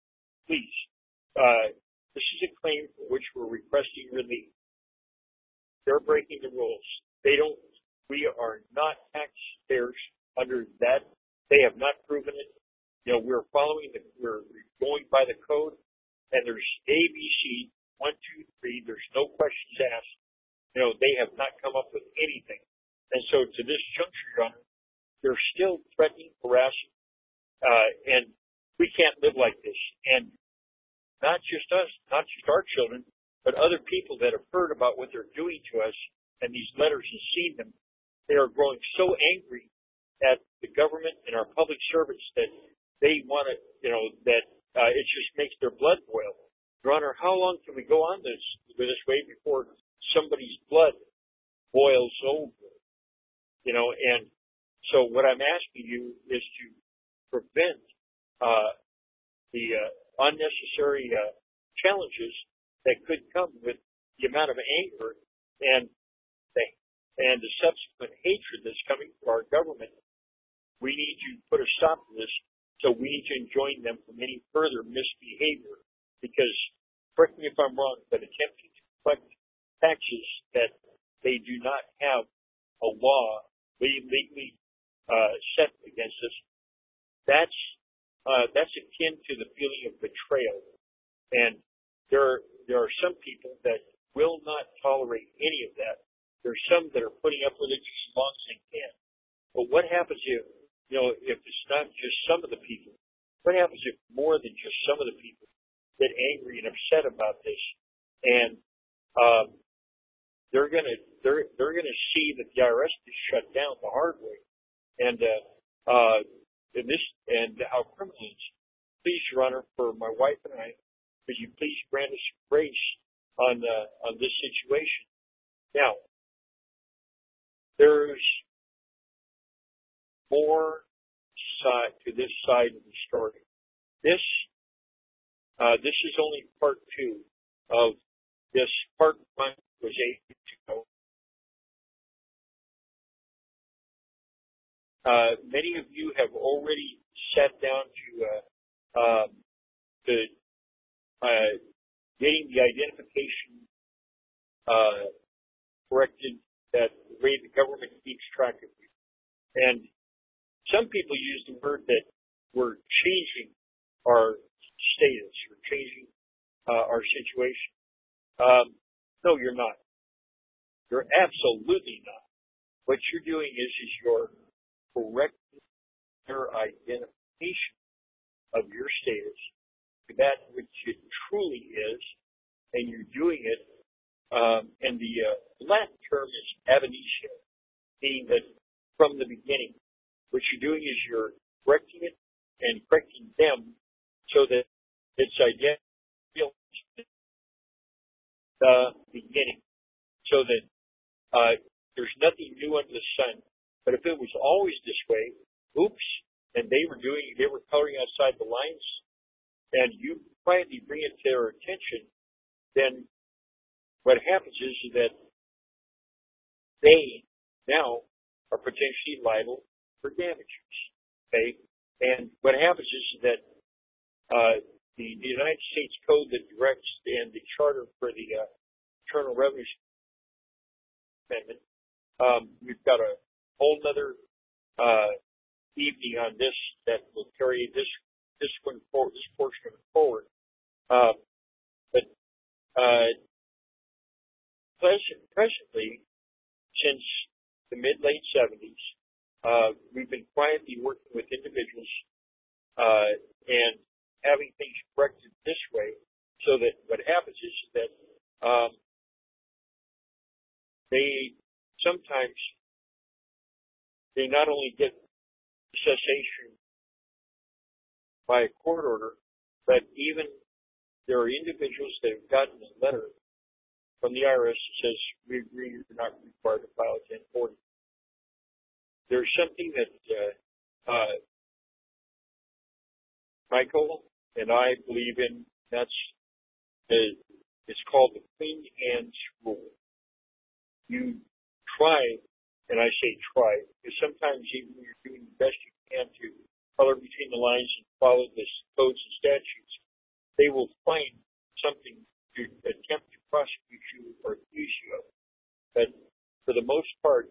this is a claim for which we're requesting relief. They're breaking the rules. We are not taxpayers under that. They have not proven it. We're going by the code, and there's ABC 1, 2, 3. There's no questions asked. They have not come up with anything. And so to this juncture, Your Honor, they're still threatening, harassing, and we can't live like this. And not just us, not just our children, but other people that have heard about what they're doing to us and these letters and seen them, they are growing so angry at the government and our public servants that they want to, that it just makes their blood boil. Your Honor, how long can we go on this way before somebody's blood boils over? And so what I'm asking you is to prevent the unnecessary challenges that could come with the amount of anger and the subsequent hatred that's coming from our government. We need to put a stop to this, so we need to enjoin them from any further misbehavior, because, correct me if I'm wrong, but attempting to collect taxes that they do not have a law legally set against us, that's akin to the feeling of betrayal. And there are some people that will not tolerate any of that. There are some that are putting up with it just as long as they can. But what happens if it's not just some of the people? What happens if more than just some of the people get angry and upset about this, and they're gonna see that the IRS is shut down the hard way, and our criminals? Please, Your Honor, for my wife and I, could you please grant us grace on this situation? Now, there's more side to this side of the story. This is only part 2 of this. Part 1 was 8 weeks ago. Many of you have already sat down to getting the identification corrected, that the way the government keeps track of you. And some people use the word that we're changing our status, or changing our situation. No, you're not. You're absolutely not. What you're doing is you're correcting your identification of your status to that which it truly is, and you're doing it, and the Latin term is ab initio, meaning that from you're correcting it and correcting them so that it's ideal the beginning, so that there's nothing new under the sun. But if it was always this way, oops, and they were coloring outside the lines, and you quietly bring it to their attention, then what happens is that they now are potentially liable for damages. Okay, and what happens is that the United States Code that directs and the charter for the Internal Revenue Amendment, we've got a whole other evening on this that will carry this one forward, this portion of it forward. But presently, since the mid-late 70s, we've been quietly working with individuals and having things corrected this way, so that what happens is that they not only get cessation by a court order, but even there are individuals that have gotten a letter from the IRS that says, we agree you're not required to file a 1040. There's something that Michael and I believe in. It's called the clean hands rule. You try, and I say try, because sometimes even when you're doing the best you can to color between the lines and follow the codes and statutes, they will find something to attempt to prosecute you or accuse you of. But for the most part,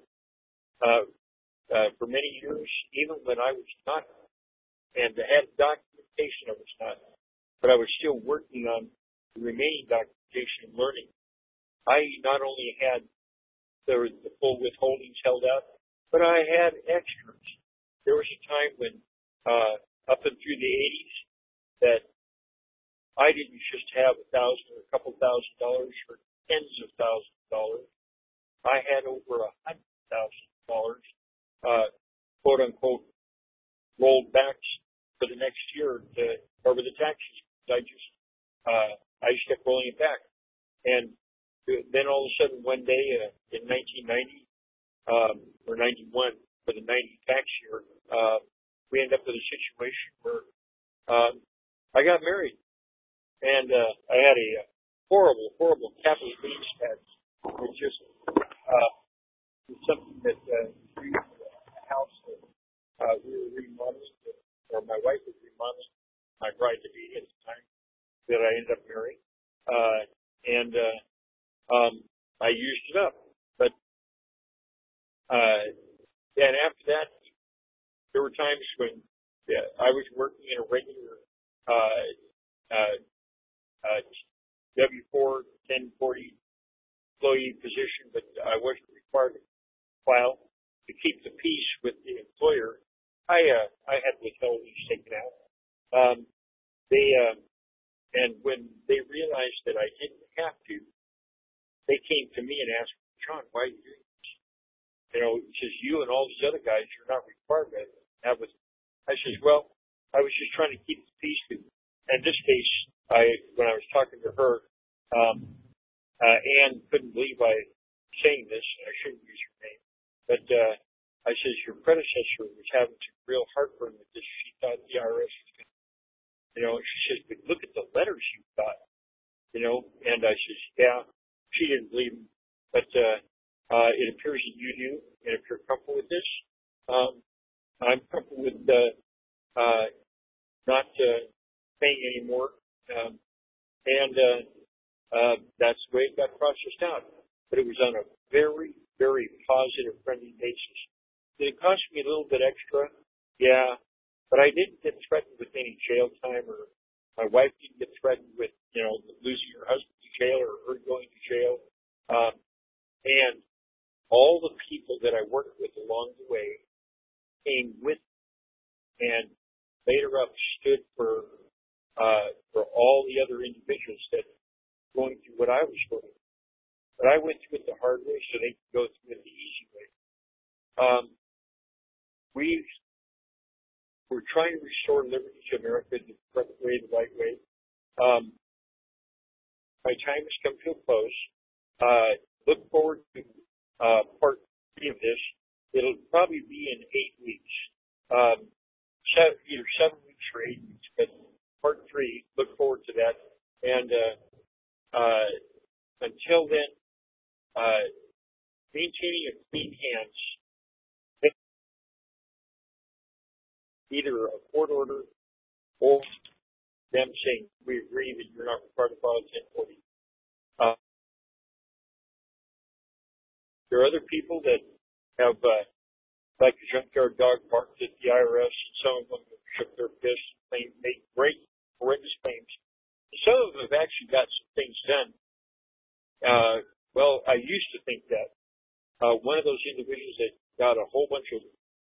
for many years, even when I was not, and had documentation I was not, but I was still working on the remaining documentation and learning, I not only had the full withholdings held out, but I had extras. There was a time when, up and through the 80s, that I didn't just have $1,000 or a couple $1,000 or tens of thousands of dollars. I had over $100,000, quote unquote, rolled back for the next year to cover the taxes. I just kept rolling it back. And then all of a sudden one day in 1990, or 91, for the 90 tax year, we ended up with a situation where I got married. And I had a horrible capital gains tax. It just was something that we a house that we were remodeling, or my wife was remodeling, my bride-to-be at the time, that I ended up marrying. And I used it up. But and after that, there were times when I was working in a regular W-4, 1040 employee position, but I wasn't required to file to keep the peace with the employer. I had withholdings taken out. And when they realized that I didn't have to, they came to me and asked, John, why are you doing this? You know, he says, you and all these other guys, you're not required to have with. I says, well, I was just trying to keep the peace. In this case, when I was talking to her, Anne couldn't believe I saying this. I shouldn't use her name, but I says your predecessor was having some real heartburn with this. She thought the IRS was going to, you know. She says, but look at the letters you got, you know. And I says, yeah. She didn't believe me, but it appears that you do. And if you're comfortable with this, I'm comfortable with not paying anymore. And that's the way it got processed out. But it was on a very, very positive, friendly basis. Did it cost me a little bit extra? Yeah. But I didn't get threatened with any jail time, or my wife didn't get threatened with, you know, losing her husband to jail or her going to jail. And all the people that I worked with along the way came with me and later up stood for all the other individuals that were going through what I was going through. But I went through it the hard way so they could go through it the easy way. we're trying to restore liberty to America the correct way, the right way. My time has come to a close. Look forward to part 3 of this. It'll probably be in 8 weeks, either 7 weeks or 8 weeks. But part 3, look forward to that. And until then, maintaining a clean hands, either a court order or them saying, we agree that you're not required to file a 1040. There are other people that have, like a junkyard dog barked at the IRS, and some of them have shook their fists and made great, horrendous claims. Some of them have actually got some things done. Well, I used to think that. One of those individuals that got a whole bunch of,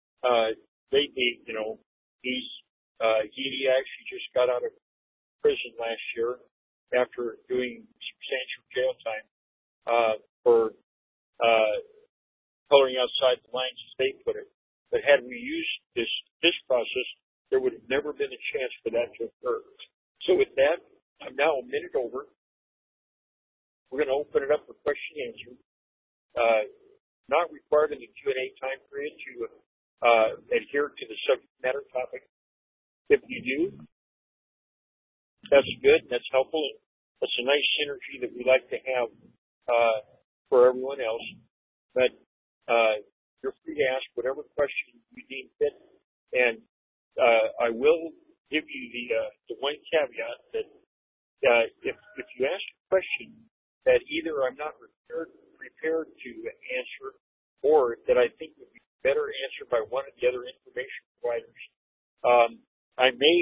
he actually just got out of prison last year after doing substantial jail time for coloring outside the lines, as they put it. But had we used this process, there would have never been a chance for that to occur. So with that, I'm now a minute over. We're going to open it up for question and answer. Not required in the Q&A time period to adhere to the subject matter topic. If you do, that's good. That's helpful. That's a nice synergy that we like to have for everyone else. But you're free to ask whatever question you deem fit. And I will give you the one caveat that if you ask a question that either I'm not prepared to answer or that I think would be better answered by one of the other information providers, I may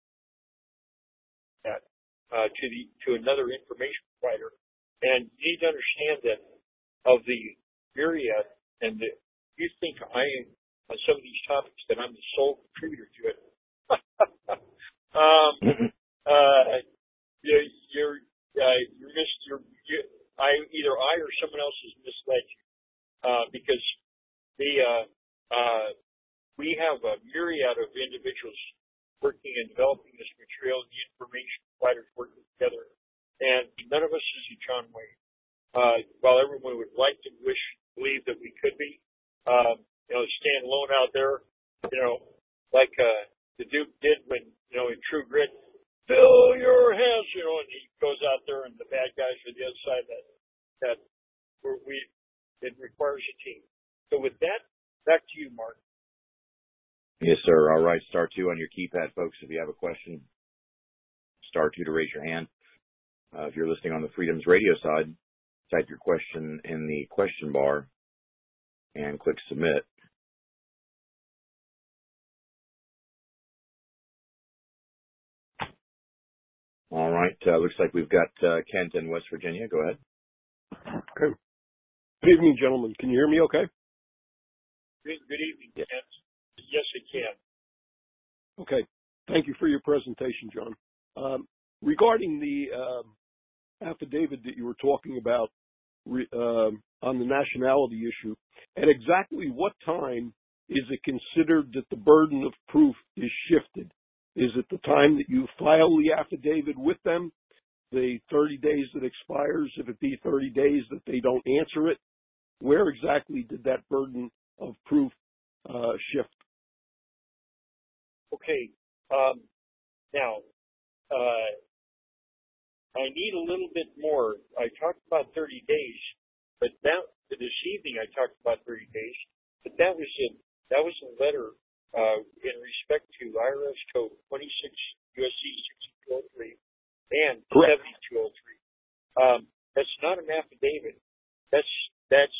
to another information provider. And you need to understand that of the myriad, and you think I am on some of these topics that I'm the sole contributor to it. Either I or someone else has misled you because we have a myriad of individuals working and developing this material, and the information providers working together, and none of us is a John Wayne. While everyone would like to believe that we could be, stand alone out there, like the Duke did when, in True Grit, fill your hands, and he goes out there and the bad guys are the other side that it requires a team. So with that, back to you, Mark. Yes, sir. All right. Star 2 on your keypad, folks. If you have a question, Star 2 to raise your hand. If you're listening on the Freedoms Radio side, type your question in the question bar and click submit. All right. Looks like we've got Kent in West Virginia. Go ahead. Okay. Good evening, gentlemen. Can you hear me okay? Good evening, Kent. Yes, I can. Okay. Thank you for your presentation, John. Regarding the affidavit that you were talking about on the nationality issue, at exactly what time is it considered that the burden of proof is shifted? Is it the time that you file the affidavit with them, the 30 days that expires, if it be 30 days that they don't answer it? Where exactly did that burden of proof shift? Okay. Now, I need a little bit more. I talked about 30 days, but this evening I talked about 30 days, but that was a letter in respect to IRS Code 26 USC 6203 and 7203. That's not an affidavit. That's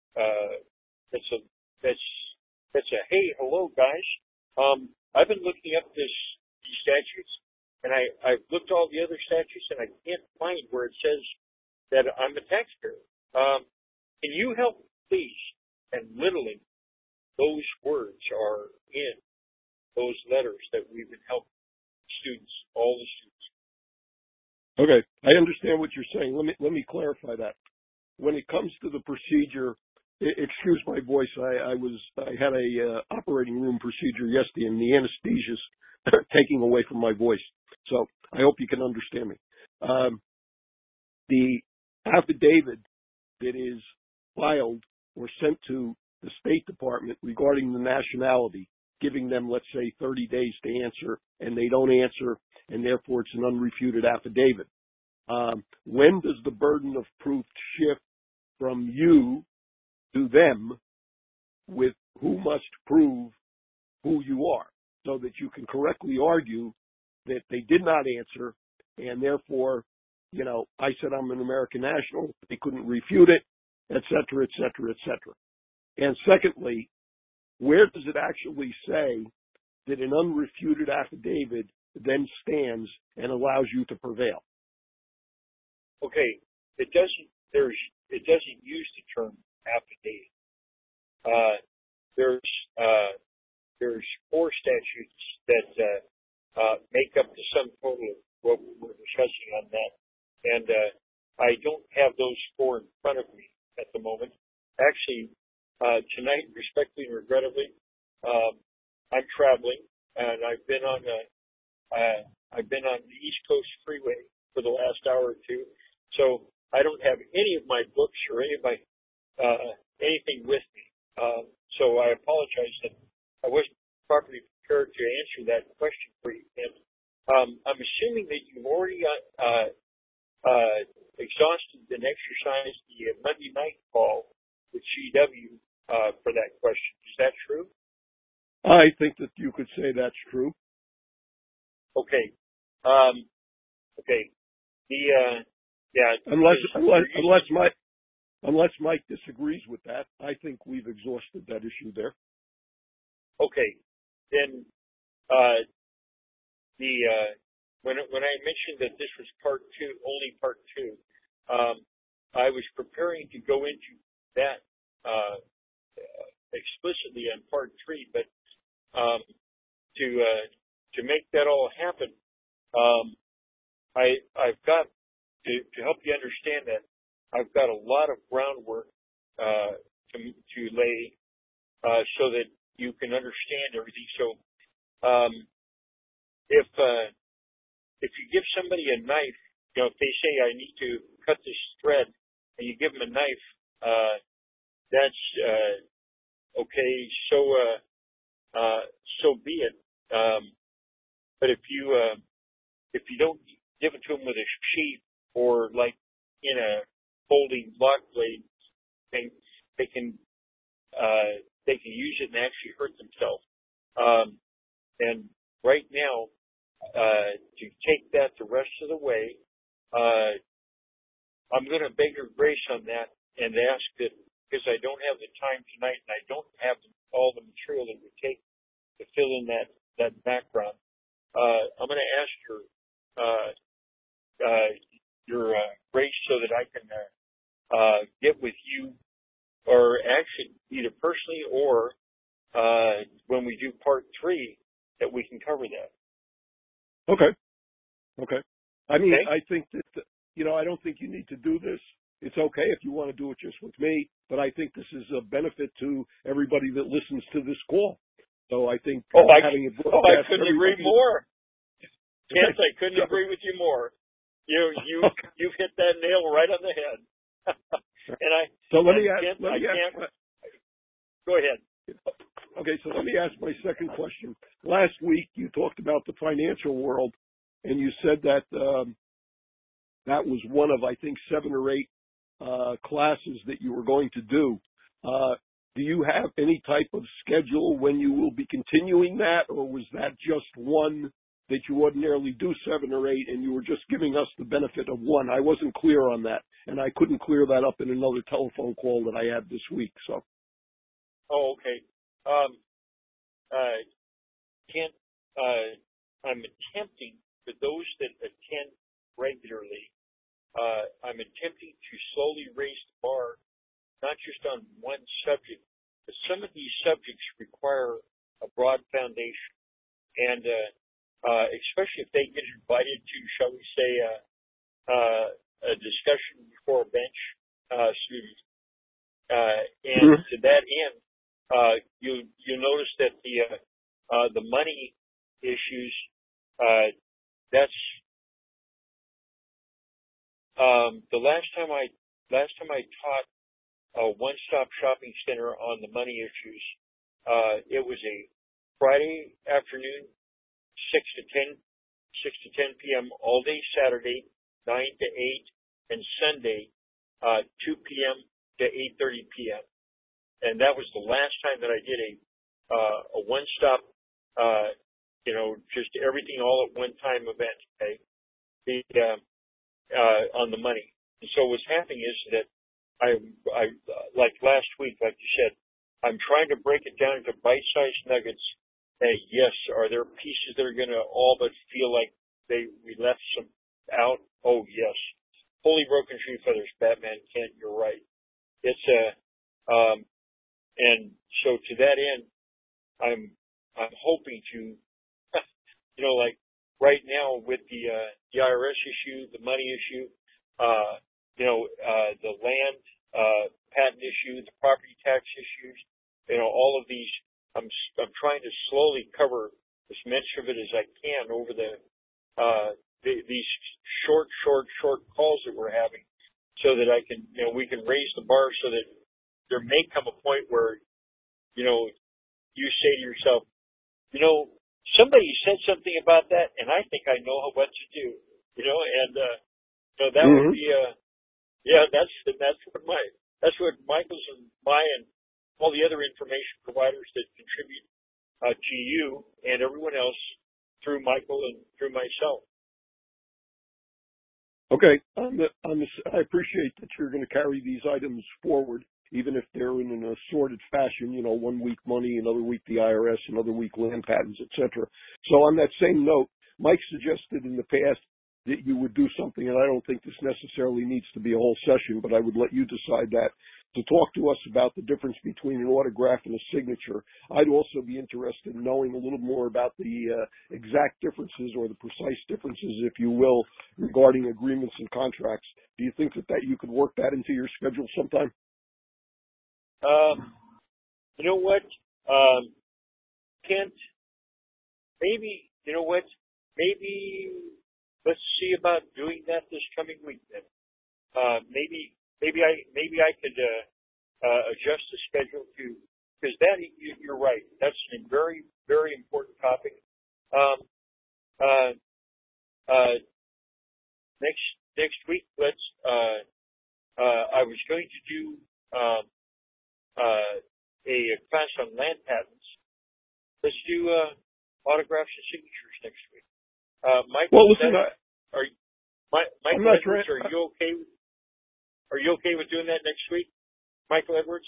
a hey, hello guys. I've been looking up these statutes, and I've looked all the other statutes, and I can't find where it says that I'm a taxpayer. Can you help, please? And literally, those words are in those letters that we've been helping students, all the students. Okay, I understand what you're saying. Let me clarify that. When it comes to the procedure excuse my voice. I had a operating room procedure yesterday, and the anesthesia's taking away from my voice. So I hope you can understand me. The affidavit that is filed or sent to the State Department regarding the nationality, giving them, let's say, 30 days to answer, and they don't answer, and therefore it's an unrefuted affidavit. When does the burden of proof shift from you to them with who must prove who you are, so that you can correctly argue that they did not answer, and therefore, I said I'm an American national, they couldn't refute it, et cetera, et cetera, et cetera. And secondly, where does it actually say that an unrefuted affidavit then stands and allows you to prevail? Okay, it doesn't use the term affidavit. There's 4 statutes that make up the sum total of what we're discussing on that, and I don't have those 4 in front of me at the moment. Actually, tonight, respectfully and regrettably, I'm traveling, and I've been on the East Coast Freeway for the last hour or two, so I don't have any of my books or any of my anything with me. So I apologize that I wasn't properly prepared to answer that question for you. And I'm assuming that you've already exhausted and exercised the Monday night call with GW for that question. Is that true? I think that you could say that's true. Okay. Okay. Unless Mike disagrees with that, I think we've exhausted that issue there. Okay. Then when I mentioned that this was part 2, only part 2, I was preparing to go into that explicitly on part 3, but to make that all happen, I've got to help you understand that I've got a lot of groundwork to lay so that you can understand everything. So if you give somebody a knife, if they say I need to cut this thread, and you give them a knife, that's okay. So be it. But if you don't give it to them with a sheath or like in a folding block blade thing, they can use it and actually hurt themselves. And right now, to take that the rest of the way, I'm going to beg your grace on that and ask that, because I don't have the time tonight and I don't have all the material that it would take to fill in that background. I'm going to ask your grace so that I can get with you, or actually either personally or when we do part 3, that we can cover that. Okay. I mean, okay? I think that, I don't think you need to do this. It's okay if you want to do it just with me, but I think this is a benefit to everybody that listens to this call. So I think I couldn't agree more. Kent, I couldn't agree with you more. You've hit that nail right on the head. Go ahead. Okay, so let me ask my second question. Last week you talked about the financial world, and you said that that was one of, I think, 7 or 8 classes that you were going to do. Do you have any type of schedule when you will be continuing that, or was that just one that you ordinarily do 7 or 8 and you were just giving us the benefit of one? I wasn't clear on that, and I couldn't clear that up in another telephone call that I had this week. So. Oh, okay. Kent, I'm attempting, for those that attend regularly, I'm attempting to slowly raise the bar, not just on one subject, but some of these subjects require a broad foundation. And especially if they get invited to, shall we say, a discussion before a bench student, And to that end, you notice that the money issues, that's the last time I taught a one-stop shopping center on the money issues. It was a Friday afternoon, 6 to 10 p.m. all day Saturday, 9 to 8, and Sunday, 2 p.m. to 8:30 p.m. And that was the last time that I did a one-stop, just everything all at one time event. Okay, on the money. And so what's happening is that I like last week, like you said, I'm trying to break it down into bite-sized nuggets. Yes, are there pieces that are going to all but feel like we left some out? Oh yes. Holy broken tree feathers, Batman Kent, you're right. It's and so to that end, I'm hoping to, like right now with the IRS issue, the money issue, the land patent issue, the property tax issues, all of these. I'm trying to slowly cover as much of it as I can over these short calls that we're having, so that I can, we can raise the bar so that there may come a point where, you say to yourself, somebody said something about that, and I think I know what to do, and that would be that's what Michael's and my and all the other information providers that contribute to you and everyone else through Michael and through myself. Okay. I appreciate that you're going to carry these items forward, even if they're in an assorted fashion, 1 week money, another week the IRS, another week land patents, etc. So on that same note, Mike suggested in the past that you would do something, and I don't think this necessarily needs to be a whole session, but I would let you decide that, to talk to us about the difference between an autograph and a signature. I'd also be interested in knowing a little more about the exact differences, or the precise differences, if you will, regarding agreements and contracts. Do you think that you could work that into your schedule sometime? You know what, Kent, maybe, maybe let's see about doing that this coming week then. Maybe I could adjust the schedule to, because that, you're right, that's a very, very important topic. Next week, let's, I was going to do a class on land patents. Let's do autographs and signatures next week. Michael, well, listen, Michael Edwards, are you okay? Are you okay with doing that next week, Michael Edwards?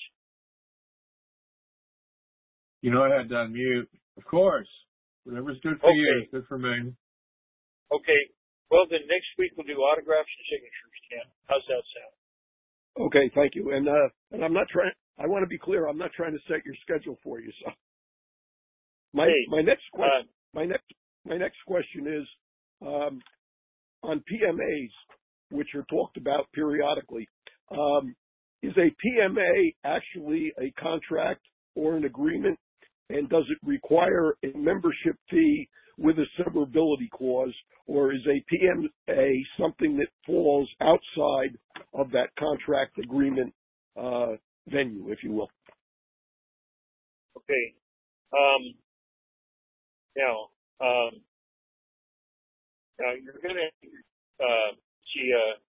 I had to unmute. Of course. Whatever's good for you is good for me. Okay. Well, then next week we'll do autographs and signatures, Ken. How's that sound? Okay, thank you. And I'm not trying. I want to be clear. I'm not trying to set your schedule for you. So my next question is on PMAs, which are talked about periodically. Is a PMA actually a contract or an agreement, and does it require a membership fee with a severability clause, or is a PMA something that falls outside of that contract agreement venue, if you will? Okay. Now you're going to see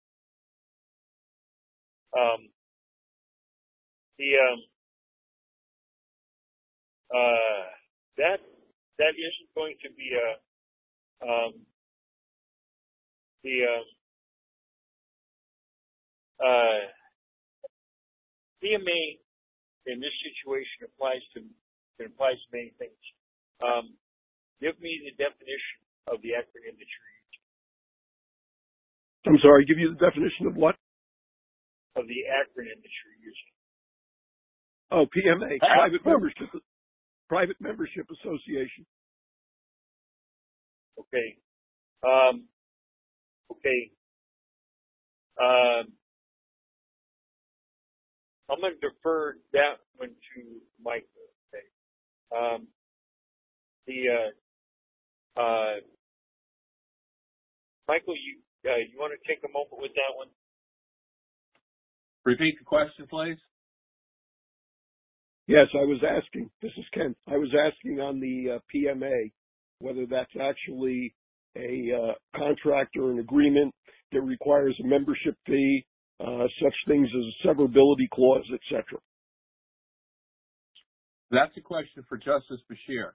that isn't going to be PMA in this situation applies to many things. Give me the definition of the acronym that you're using. I'm sorry, give you the definition of what? Of the acronym that you're using. Oh, PMA, Private Membership Association. Okay. I'm going to defer that one to Michael. Okay. Michael, you want to take a moment with that one? Repeat the question, please. Yes, I was asking. This is Ken. I was asking on the PMA whether that's actually a contract or an agreement that requires a membership fee, such things as a severability clause, etc. That's a question for Justice Bashir.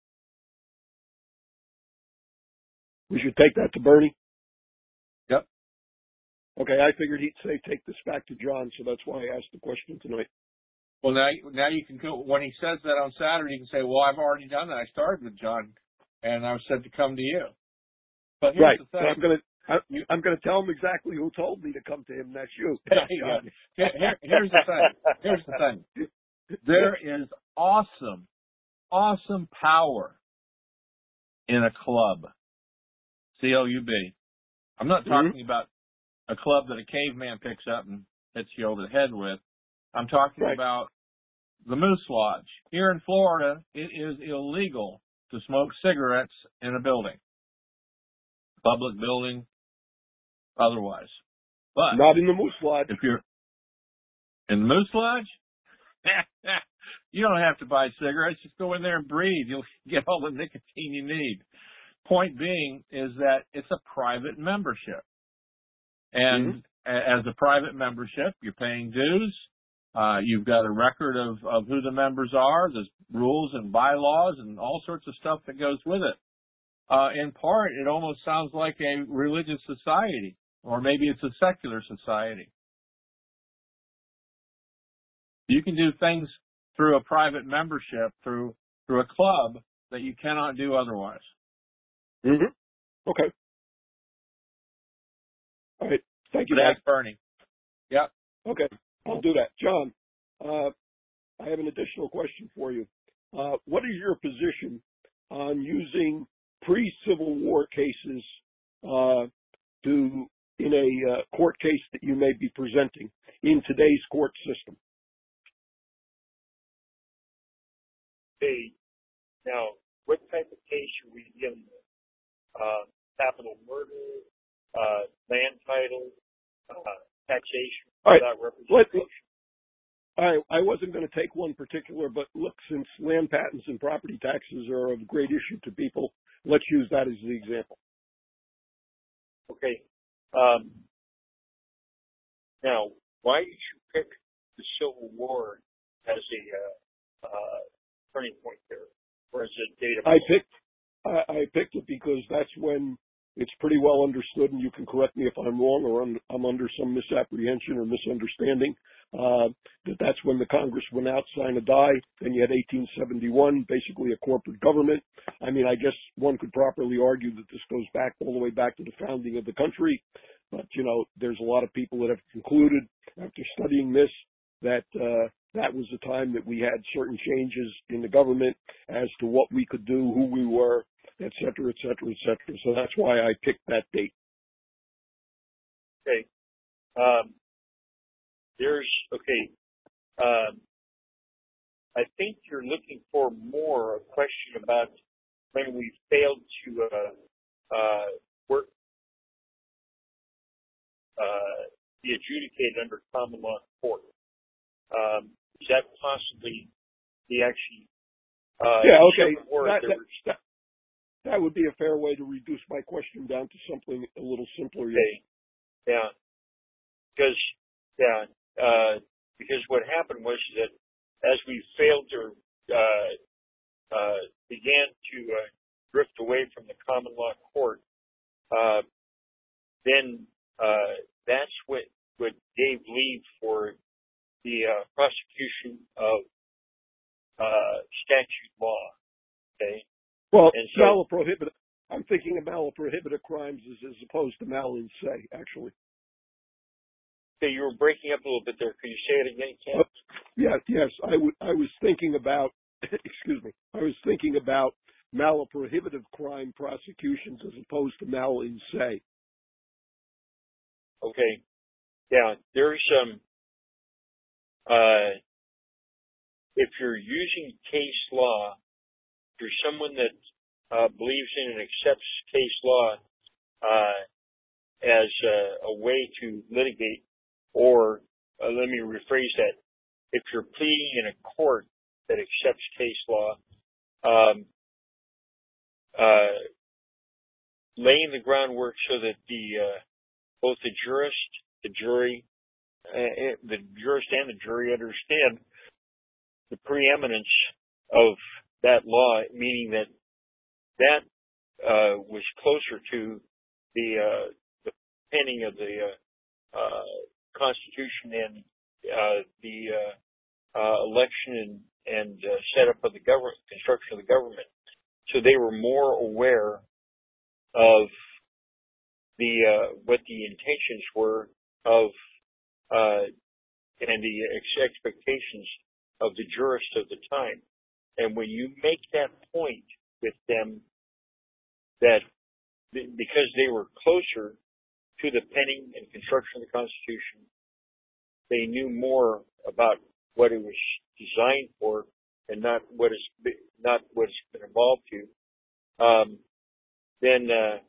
We should take that to Bernie? Yep. Okay, I figured he'd say take this back to John, so that's why I asked the question tonight. Well, now you can go, when he says that on Saturday, you can say, well, I've already done that. I started with John, and I was said to come to you. But here's the thing. I'm gonna tell him exactly who told me to come to him. That's you. Here's the thing. There is awesome power in a club. CLUB. I'm not talking about a club that a caveman picks up and hits you over the head with. I'm talking about the Moose Lodge. Here in Florida, it is illegal to smoke cigarettes in a building. Public building, otherwise. But not in the Moose Lodge. If you're in the Moose Lodge, you don't have to buy cigarettes. Just go in there and breathe. You'll get all the nicotine you need. Point being is that it's a private membership. And as a private membership, you're paying dues. You've got a record of who the members are. There's rules and bylaws and all sorts of stuff that goes with it. In part, it almost sounds like a religious society, or maybe it's a secular society. You can do things through a private membership, through a club, that you cannot do otherwise. Okay. All right. Thank you. That's Bernie. Yep. Okay. I'll do that. John, I have an additional question for you. What is your position on using pre-Civil War cases in a court case that you may be presenting in today's court system? Hey, now, what type of case are we dealing with? Capital murder, land title, taxation, without representation? I wasn't going to take one particular, but look, since land patents and property taxes are of great issue to people, let's use that as the example. Okay. Now, why did you pick the Civil War as a turning point there, or as a data point? I picked it because that's when it's pretty well understood, and you can correct me if I'm wrong or I'm under some misapprehension or misunderstanding, that's when the Congress went out, signed a die, then you had 1871, basically a corporate government. I mean, I guess one could properly argue that this goes back all the way back to the founding of the country, but, there's a lot of people that have concluded after studying this that that was the time that we had certain changes in the government as to what we could do, who we were, et cetera, et cetera, et cetera. So that's why I picked that date. Okay. I think you're looking for more a question about when we failed to work, be adjudicated under common law court. Is that possibly the actually? That would be a fair way to reduce my question down to something a little simpler. Okay. Yeah. Because what happened was that as we failed to began to drift away from the common law court, then that's what gave leave for the prosecution of statute law. Okay. Well, malaprohibitive. I'm thinking of malaprohibitive crimes as opposed to mal in se, actually. Okay, you were breaking up a little bit there. Can you say it again, Ken? Yes. I was thinking about. Excuse me. I was thinking about malaprohibitive crime prosecutions as opposed to mal in se. Okay. Yeah, there's if you're using case law, if you're someone that believes in and accepts case law as a way to litigate, or let me rephrase that, if you're pleading in a court that accepts case law, laying the groundwork so that both the jurist, the jury, the jurist and the jury understand the preeminence of that law, meaning that was closer to the penning of the Constitution and the election and setup of the government, construction of the government. So they were more aware of what the intentions were of and the expectations of the jurist of the time. And when you make that point with them, that because they were closer to the penning and construction of the Constitution, they knew more about what it was designed for and not what it's been involved to. Then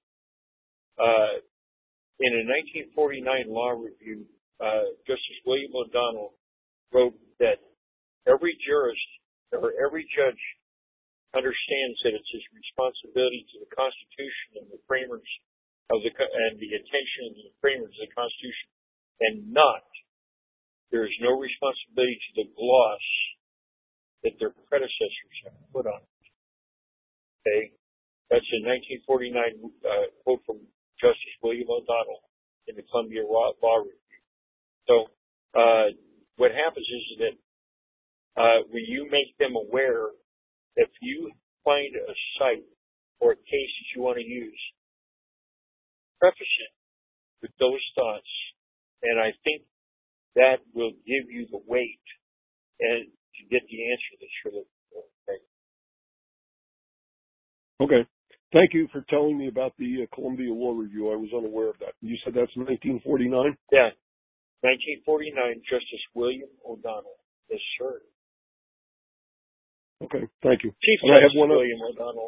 in a 1949 law review, Justice William O'Donnell wrote that every jurist or every judge understands that it's his responsibility to the Constitution and the framers and the attention of the framers of the Constitution, and there is no responsibility to the gloss that their predecessors have put on it. Okay, that's a 1949 quote from Justice William O'Donnell in the Columbia Law Review. So what happens is that when you make them aware, if you find a site or a case that you want to use, preface it with those thoughts, and I think that will give you the weight and to get the answer that you're looking for. Okay. Thank you for telling me about the Columbia Law Review. I was unaware of that. You said that's 1949? Yeah. 1949, Justice William O'Donnell. Yes, sir. Okay. Thank you. Chief Justice William O'Donnell.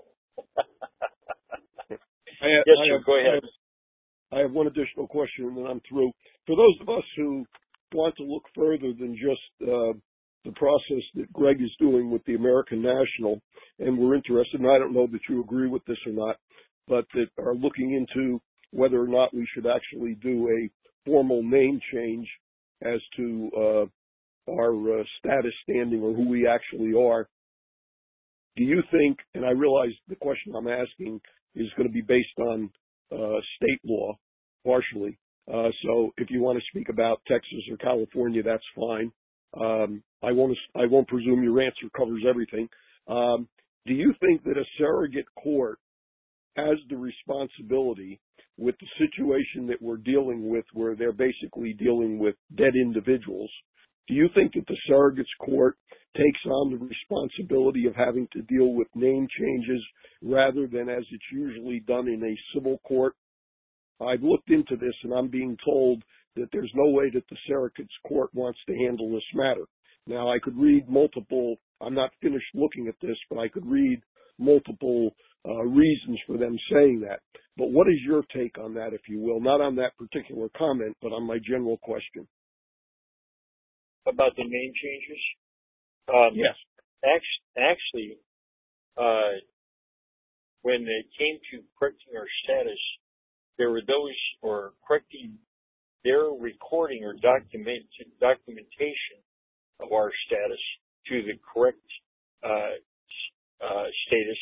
Yes, sir. Go ahead. I have one additional question, and then I'm through. For those of us who want to look further than just the process that Greg is doing with the American National, and we're interested, and I don't know that you agree with this or not, but that are looking into whether or not we should actually do a formal name change as to our status standing or who we actually are. Do you think, and I realize the question I'm asking is going to be based on state law, partially. So if you want to speak about Texas or California, that's fine. I won't presume your answer covers everything. Do you think that a surrogate court has the responsibility with the situation that we're dealing with, where they're basically dealing with dead individuals? Do you think that the surrogate's court takes on the responsibility of having to deal with name changes rather than as it's usually done in a civil court? I've looked into this, and I'm being told that there's no way that the surrogate's court wants to handle this matter. Now, I could read multiple, I'm not finished looking at this, but I could read multiple reasons for them saying that. But what is your take on that, if you will? Not on that particular comment, but on my general question. About the name changes? Yes. Actually, when it came to correcting our status, there were those or correcting their recording or documentation of our status to the correct status.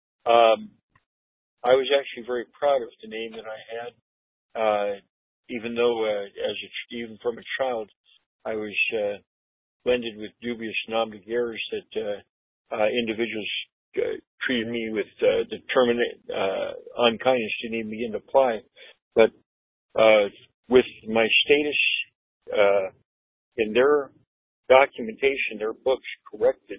I was actually very proud of the name that I had, even though even from a child, I was blended with dubious nom de guerres that individuals treated me with determinate unkindness didn't even begin to apply. But with my status in their documentation, their books corrected,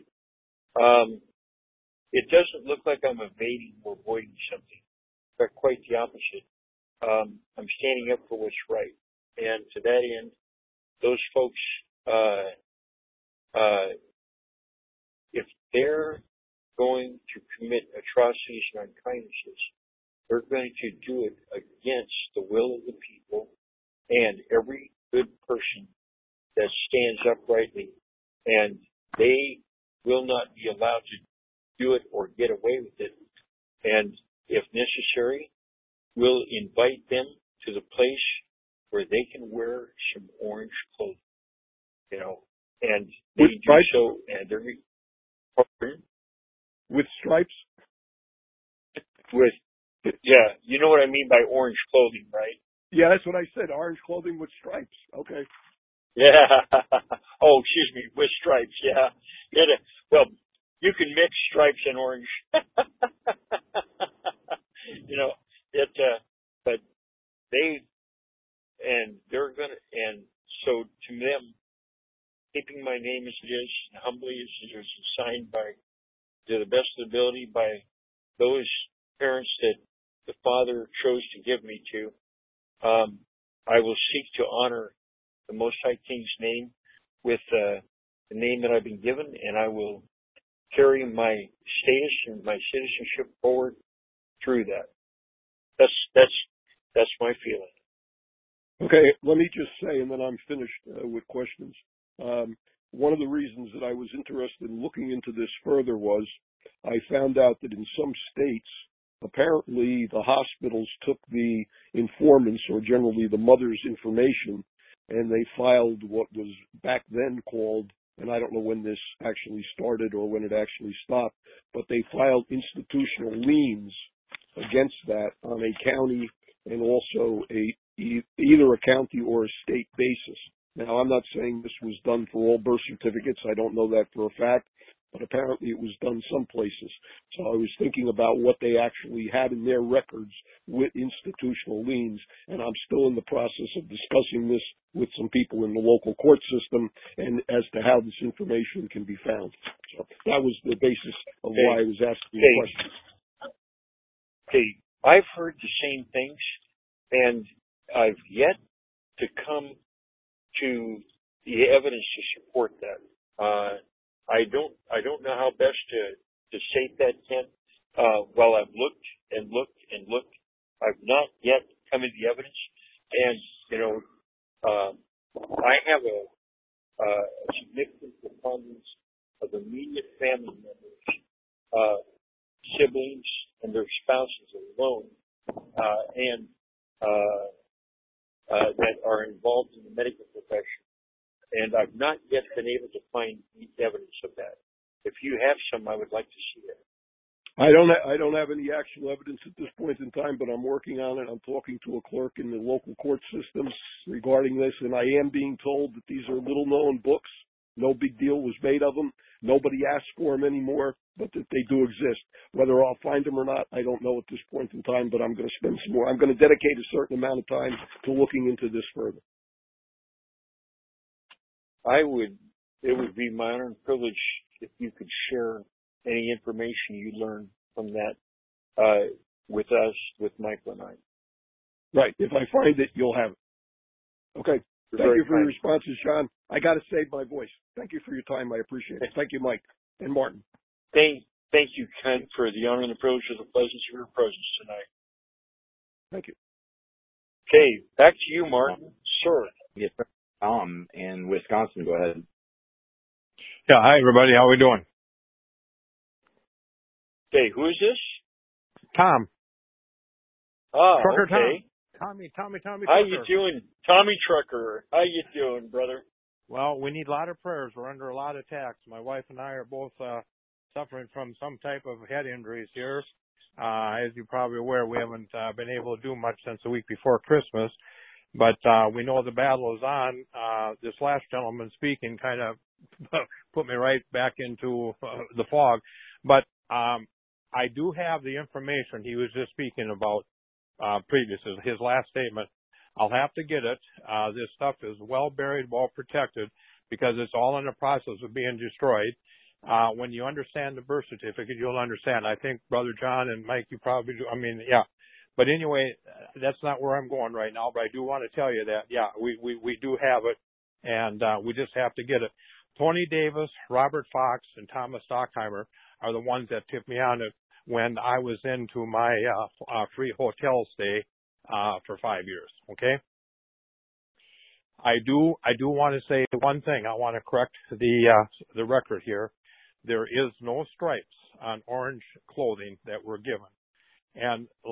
it doesn't look like I'm evading or avoiding something. In fact, quite the opposite. I'm standing up for what's right. And to that end, those folks if they're going to commit atrocities and unkindnesses, they're going to do it against the will of the people and every good person that stands uprightly, and they will not be allowed to do it or get away with it. And if necessary, we'll invite them to the place where they can wear some orange clothing, and they With do stripes? so, and they're With stripes? with, yeah, you know what I mean by orange clothing, right? Yeah, that's what I said. Orange clothing with stripes. Okay. Yeah. Oh, excuse me, with stripes. Yeah. Well, you can mix stripes and orange. But and so to them, keeping my name as it is, humbly as it is, signed to the best of the ability by those parents that the Father chose to give me to, I will seek to honor the Most High King's name with the name that I've been given, and I will carry my status and my citizenship forward through that. That's my feeling. Okay, let me just say, and then I'm finished with questions. One of the reasons that I was interested in looking into this further was I found out that in some states, apparently the hospitals took the informants, or generally the mother's information, and they filed what was back then called, and I don't know when this actually started or when it actually stopped, but they filed institutional liens against that on a county and also either a county or a state basis. Now, I'm not saying this was done for all birth certificates. I don't know that for a fact, but apparently it was done some places. So I was thinking about what they actually had in their records with institutional liens, and I'm still in the process of discussing this with some people in the local court system and as to how this information can be found. So that was the basis of why I was asking the question. Okay, I've heard the same things, and I've yet to come to the evidence to support that. I don't know how best to state that, Ken. While I've looked and looked and looked, I've not yet come to the evidence. And I have a significant preponderance of immediate family members, siblings, and their spouses alone, and that are involved in the medical profession. And I've not yet been able to find evidence of that. If you have some, I would like to see it. I don't have any actual evidence at this point in time, but I'm working on it. I'm talking to a clerk in the local court system regarding this, and I am being told that these are little-known books. No big deal was made of them. Nobody asks for them anymore, but that they do exist. Whether I'll find them or not, I don't know at this point in time, but I'm going to spend some more. I'm going to dedicate a certain amount of time to looking into this further. It would be my honor and privilege if you could share any information you learn from that with us, with Michael and I. Right. If I find it, you'll have it. Okay. Thank you for your responses, Sean. I got to save my voice. Thank you for your time. I appreciate it. Thank you, Mike and Martin. Thank you, Ken, for the honor and the privilege of the pleasance of your presence tonight. Thank you. Okay, back to you, Martin. Sir. Yes, sir. Tom in Wisconsin, go ahead. Yeah, hi everybody. How we doing? Okay, who is this? Tom. Trucker okay. Tom. Tommy How Trucker. you doing? Tommy Trucker. How you doing, brother? Well, we need a lot of prayers. We're under a lot of attacks. My wife and I are both suffering from some type of head injuries here. As you're probably aware, we haven't been able to do much since the week before Christmas. But we know the battle is on. This last gentleman speaking kind of put me right back into the fog. But I do have the information he was just speaking about previously, his last statement. I'll have to get it. This stuff is well buried, well protected, because it's all in the process of being destroyed. When you understand the birth certificate, you'll understand. I think Brother John and Mike, you probably do. I mean, yeah. But anyway, that's not where I'm going right now. But I do want to tell you that, yeah, we do have it, and we just have to get it. Tony Davis, Robert Fox, and Thomas Stockheimer are the ones that tipped me on it when I was into my free hotel stay for 5 years. Okay. I do want to say one thing. I want to correct the record here. There is no stripes on orange clothing that were given, and a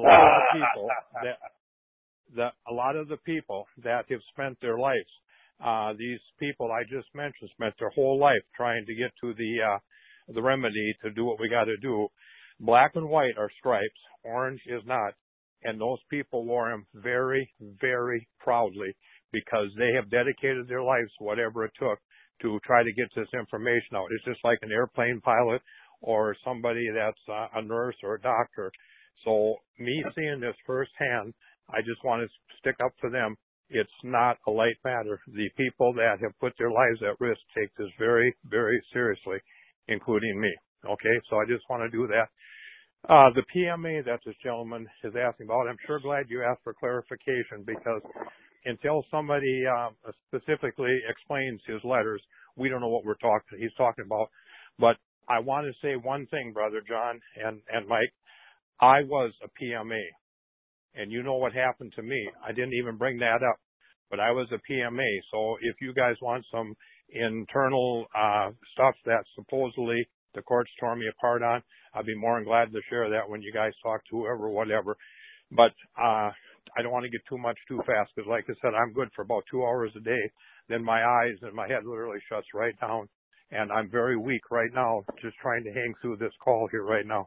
lot of the people that have spent their lives, these people I just mentioned spent their whole life trying to get to the remedy to do what we got to do. Black and white are stripes. Orange is not, and those people wore them very, very proudly because they have dedicated their lives, whatever it took, to try to get this information out. It's just like an airplane pilot or somebody that's a nurse or a doctor. So me seeing this firsthand, I just want to stick up for them. It's not a light matter. The people that have put their lives at risk take this very, very seriously, including me. Okay, so I just want to do that. The PMA that this gentleman is asking about, I'm sure glad you asked for clarification because until somebody specifically explains his letters, we don't know what he's talking about. But I want to say one thing, Brother John and Mike. I was a PMA, and you know what happened to me. I didn't even bring that up, but I was a PMA. So if you guys want some internal stuff that supposedly the courts tore me apart on, I'd be more than glad to share that when you guys talk to whoever, whatever. But I don't want to get too much too fast because, like I said, I'm good for about 2 hours a day. Then my eyes and my head literally shuts right down, and I'm very weak right now just trying to hang through this call here right now.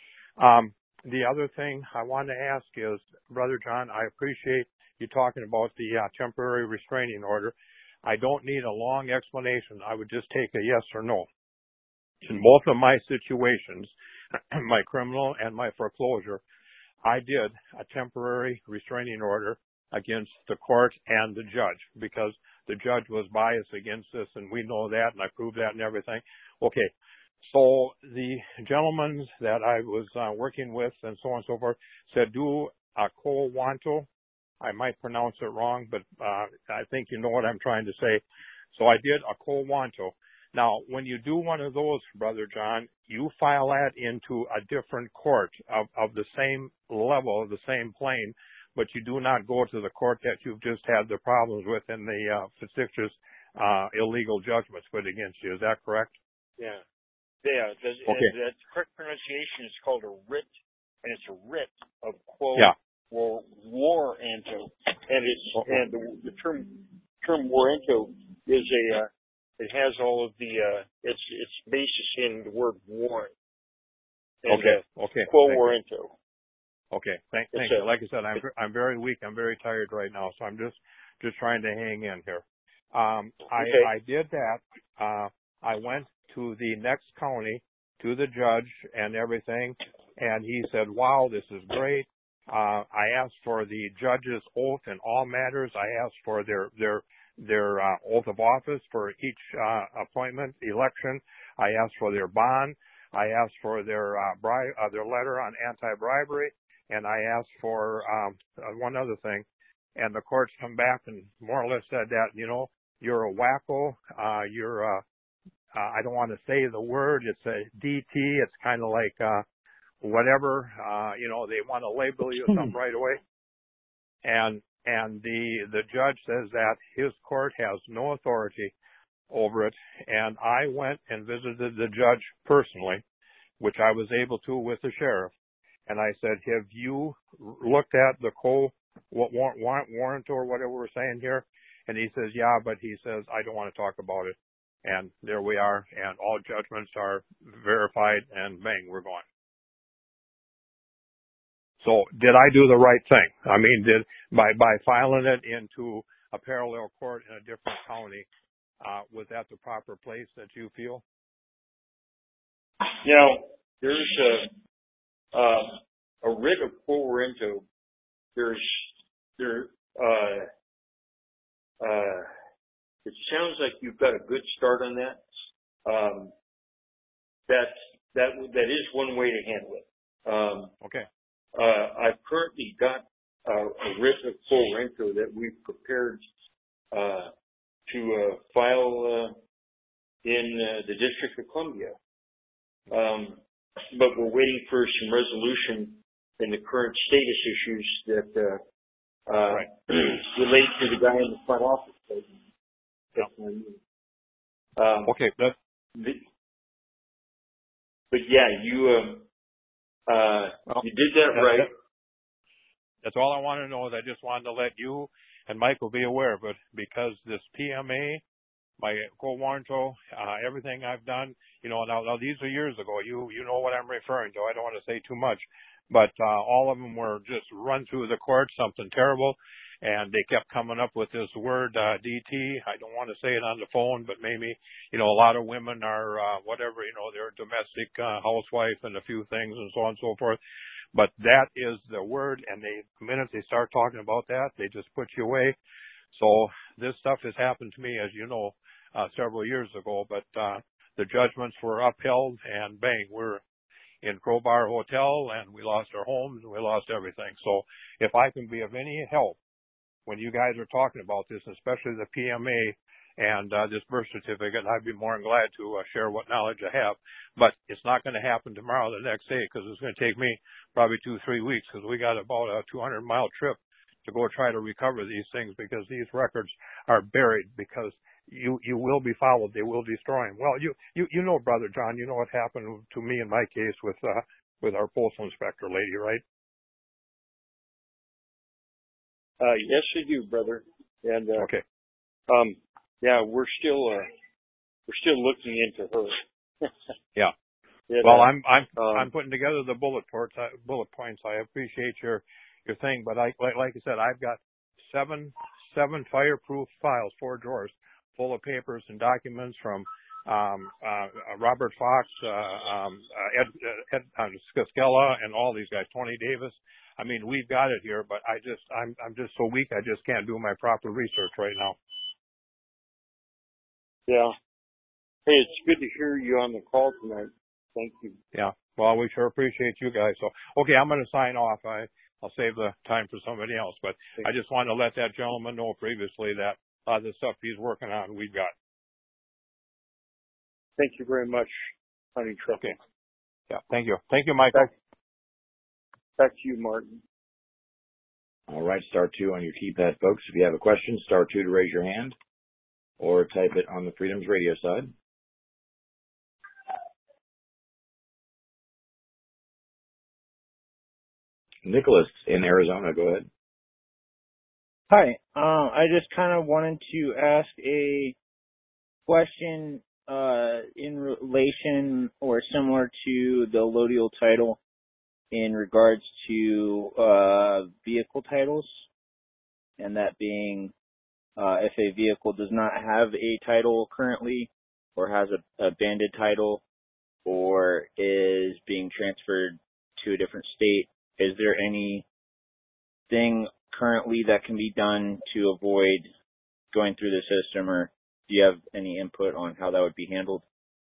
The other thing I want to ask is, Brother John, I appreciate you talking about the temporary restraining order. I don't need a long explanation. I would just take a yes or no. In both of my situations, my criminal and my foreclosure, I did a temporary restraining order against the court and the judge because the judge was biased against this, and we know that, and I proved that and everything. Okay, so the gentleman that I was working with and so on and so forth said do a quo wanto. I might pronounce it wrong, but I think you know what I'm trying to say. So I did a quo wanto. Now, when you do one of those, Brother John, you file that into a different court of the same level, the same plane, but you do not go to the court that you've just had the problems with in the fictitious illegal judgments put against you. Is that correct? Yeah. Yeah. Okay. The correct pronunciation is called a writ, and it's a writ of quo warranto. And it's the term warranto is it has all of the its basis in the word warrant. Okay. Quo warranto. Okay. Thank you. Like I said, I'm very weak. I'm very tired right now, so I'm just trying to hang in here. I did that. I went to the next county, to the judge and everything, and he said, "Wow, this is great." I asked for the judge's oath in all matters. I asked for their oath of office for each appointment, election. I asked for their bond. I asked for their letter on anti-bribery, and I asked for one other thing. And the courts come back and more or less said that, you're a wacko. You're I don't want to say the word. It's a DT. It's kind of like whatever. They want to label you something right away. And the judge says that his court has no authority over it. And I went and visited the judge personally, which I was able to with the sheriff. And I said, have you looked at the warrant or whatever we're saying here? And he says, yeah, but he says, I don't want to talk about it. And there we are. And all judgments are verified and bang, we're gone. So did I do the right thing? I mean, by filing it into a parallel court in a different county, was that the proper place that you feel? There's a writ of quo warranto. It sounds like you've got a good start on that. That is one way to handle it. Okay. I've currently got a writ of quo warranto that we've prepared to file in the District of Columbia. But we're waiting for some resolution in the current status issues that relate to the guy in the front office. Okay, but yeah, you did that right. That's all I wanted to know. Is I just wanted to let you and Michael be aware of it, because this PMA, my quo warranto, everything I've done, now these are years ago. You know what I'm referring to. I don't want to say too much, but all of them were just run through the court, something terrible, and they kept coming up with this word DT. I don't want to say it on the phone, but maybe a lot of women are whatever, they're a domestic housewife and a few things and so on and so forth. But that is the word, and the minute they start talking about that, they just put you away. So this stuff has happened to me, as you know, several years ago, but the judgments were upheld, and bang, we're in Crowbar Hotel, and we lost our homes, and we lost everything. So if I can be of any help when you guys are talking about this, especially the PMA and this birth certificate, I'd be more than glad to share what knowledge I have. But it's not going to happen tomorrow or the next day, because it's going to take me probably 2-3 weeks, because we got about a 200-mile trip to go try to recover these things, because these records are buried, because you will be followed. They will destroy them. Well, you know, Brother John, you know what happened to me in my case with our postal inspector lady, right? Yes, I do, brother. And okay. Yeah, we're still looking into her. Yeah. And, well, I'm putting together the bullet points. I appreciate your thing, but like I said, I've got seven fireproof files, 4 drawers full of papers and documents from Robert Fox, Ed Scaskella, and all these guys, Tony Davis. I mean, we've got it here, but I'm just so weak. I just can't do my proper research right now. Yeah. Hey, it's good to hear you on the call tonight. Thank you. Yeah. Well, we sure appreciate you guys. So, okay, I'm going to sign off. I'll save the time for somebody else, but I just wanted to let that gentleman know previously that the stuff he's working on, we've got. Thank you very much, Honey Truck. Okay. Yeah. Thank you. Thank you, Michael. Back to you, Martin. All right. *2 on your keypad, folks. If you have a question, *2 to raise your hand, or type it on the Freedoms Radio side. Nicholas in Arizona, go ahead. Hi. I just kind of wanted to ask a question in relation or similar to the allodial title in regards to vehicle titles, and that being if a vehicle does not have a title currently, or has a banded title, or is being transferred to a different state, is there anything currently that can be done to avoid going through the system, or do you have any input on how that would be handled?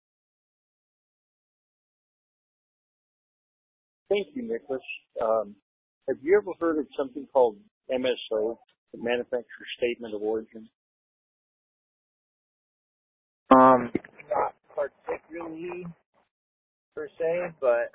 Thank you, Nicholas. Have you ever heard of something called MSO, the Manufacturer Statement of Origin? Not particularly per se, but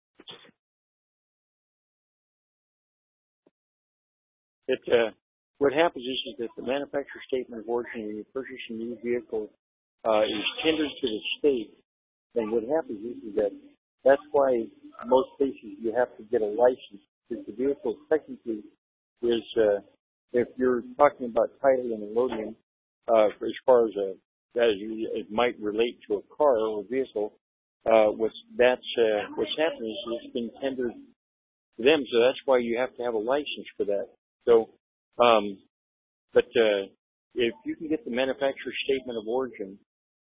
what happens is that the Manufacturer Statement of Origin, when you purchase a new vehicle, is tendered to the state. And what happens is that that's why most cases you have to get a license, because the vehicle technically is, if you're talking about title and allodium, as far as it might relate to a car or a vehicle, what's happening is it's been tendered to them, so that's why you have to have a license for that. So, but if you can get the Manufacturer Statement of Origin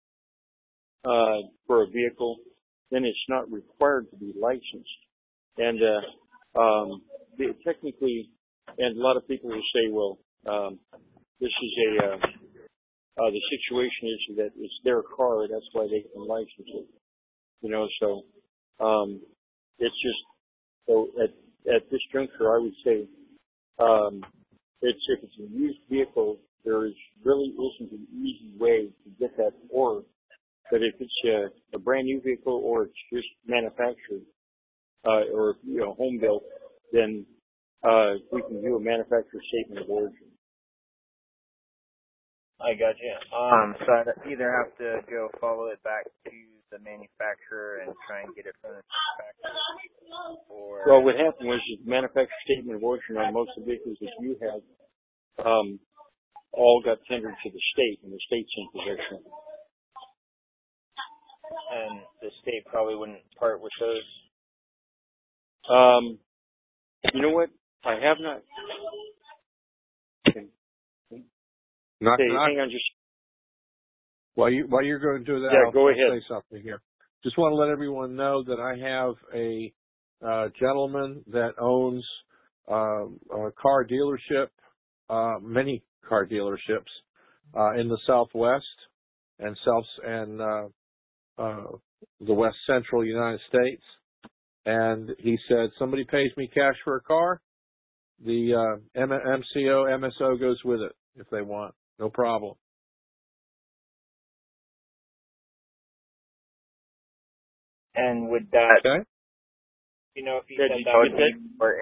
for a vehicle, then it's not required to be licensed. And technically, and a lot of people will say, well, this is the situation is that it's their car, that's why they can license it. So it's just, so at this juncture, I would say, if it's a used vehicle, there really isn't an easy way to get that, or But if it's a brand new vehicle or it's just manufactured or home built, then we can do a manufacturer statement of origin. I got you. So I'd either have to go follow it back to the manufacturer and try and get it from the manufacturer, or... Well, what happened was the manufacturer statement of origin on most of the vehicles that you have all got tendered to the state, and the state's in possession. And the state probably wouldn't part with those? You know what? I have not... Hang on just... While you're going to do that, yeah, go ahead. I'll say something here. Just want to let everyone know that I have a gentleman that owns a car dealership, many car dealerships in the Southwest and the West Central United States. And he said, somebody pays me cash for a car, the MSO goes with it if they want. No problem. And would that, okay? You know, if you said that would be for...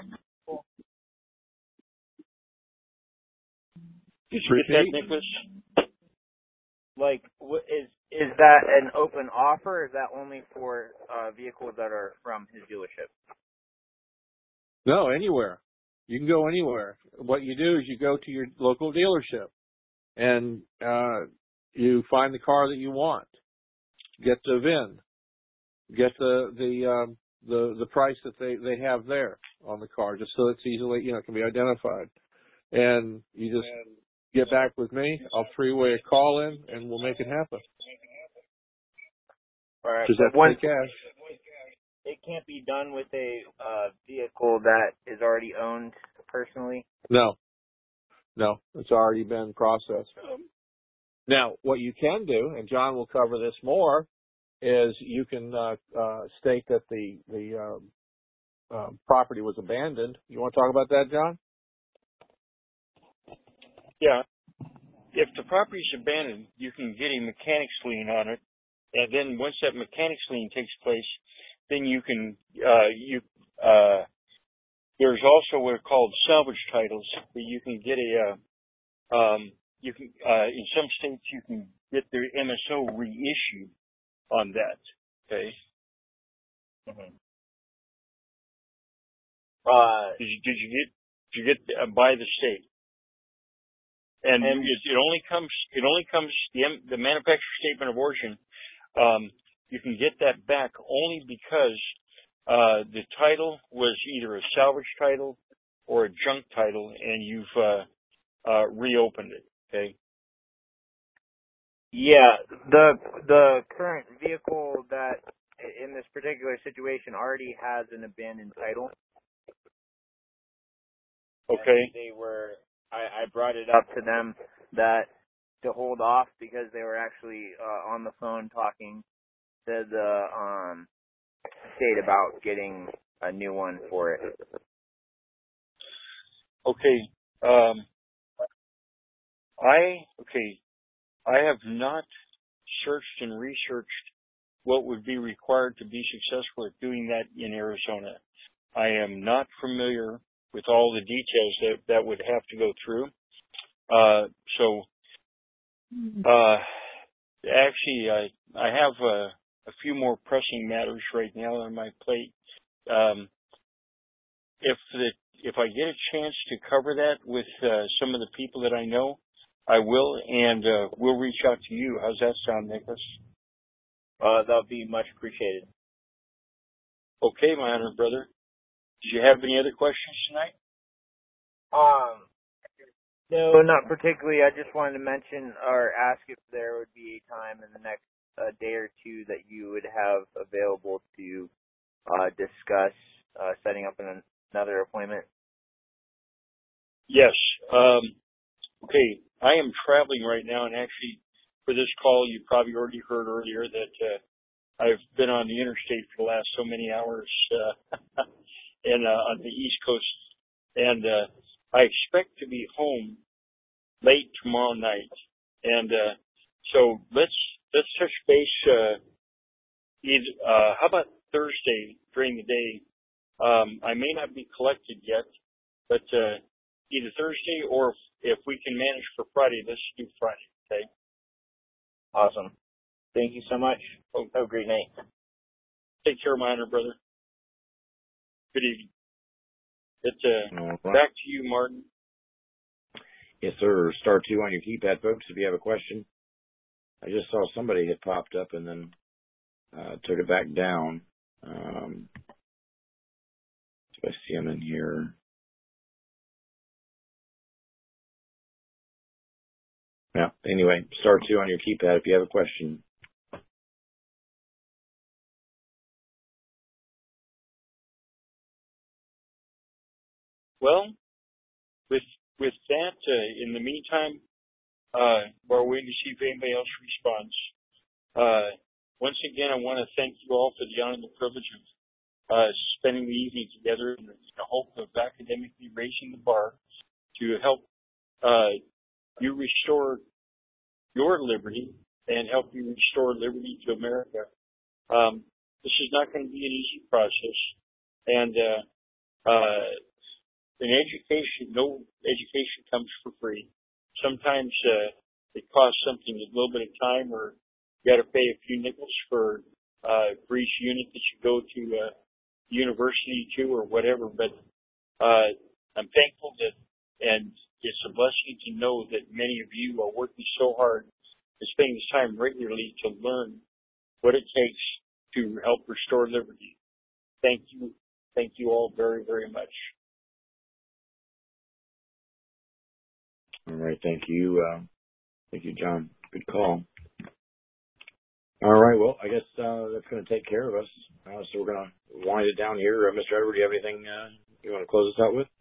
Did you get that, Nicholas? Like, is that an open offer, or is that only for vehicles that are from his dealership? No, anywhere. You can go anywhere. What you do is you go to your local dealership and you find the car that you want. Get the VIN. Get the price that they have there on the car, just so it's easily, can be identified. And you just get back with me. I'll three-way a call in, and we'll make it happen. All right. Just have to pay cash. It can't be done with a vehicle that is already owned personally? No, it's already been processed. Now, what you can do, and John will cover this more, is you can state that the property was abandoned. You want to talk about that, John? Yeah. If the property is abandoned, you can get a mechanics lien on it, and then once that mechanics lien takes place, then you can there's also what are called salvage titles that you can get you can in some states you can get their MSO reissued on that. Okay. Mm-hmm. Did you get by the state? And it only comes the manufacturer statement of origin. You can get that back only because the title was either a salvage title or a junk title, and you've reopened it. Okay. Yeah, the current vehicle that in this particular situation already has an abandoned title. Okay. I brought it up to them that to hold off because they were actually on the phone talking to the state about getting a new one for it. Okay. I have not searched and researched what would be required to be successful at doing that in Arizona. I am not familiar with all the details that would have to go through. Actually, I have a few more pressing matters right now on my plate. If I get a chance to cover that with some of the people that I know, I will, and we'll reach out to you. How's that sound, Nicholas? That'll be much appreciated. Okay, my honored brother. Do you have any other questions tonight? No, not particularly. I just wanted to mention or ask if there would be a time in the next day or two that you would have available to discuss setting up another appointment. Yes. Okay. I am traveling right now, and actually, for this call, you probably already heard earlier that I've been on the interstate for the last so many hours on the East Coast, and I expect to be home late tomorrow night. And so let's let's touch base. How about Thursday during the day? I may not be collected yet, but either Thursday or if we can manage for Friday, let's do Friday. Okay. Awesome. Thank you so much. Have a great night. Take care, my honor, brother. Good evening. All right. Back to you, Martin. Yes, sir. Star 2 on your keypad, folks, if you have a question. I just saw somebody had popped up and then took it back down. Do I see him in here? Yeah. Anyway, star 2 on your keypad if you have a question. Well, with that, in the meantime, we're waiting to see if anybody else responds. Once again, I want to thank you all for the honor and the privilege of spending the evening together in the hope of academically raising the bar to help you restore your liberty and help you restore liberty to America. This is not going to be an easy process, and in education, no education comes for free. Sometimes it costs something, a little bit of time, or you got to pay a few nickels for each unit that you go to university to or whatever. But I'm thankful that, and it's a blessing to know that many of you are working so hard and spending this time regularly to learn what it takes to help restore liberty. Thank you. Thank you all very, very much. All right. Thank you. Thank you, John. Good call. All right. Well, I guess that's going to take care of us. So we're going to wind it down here. Mr. Edward, do you have anything you want to close us out with?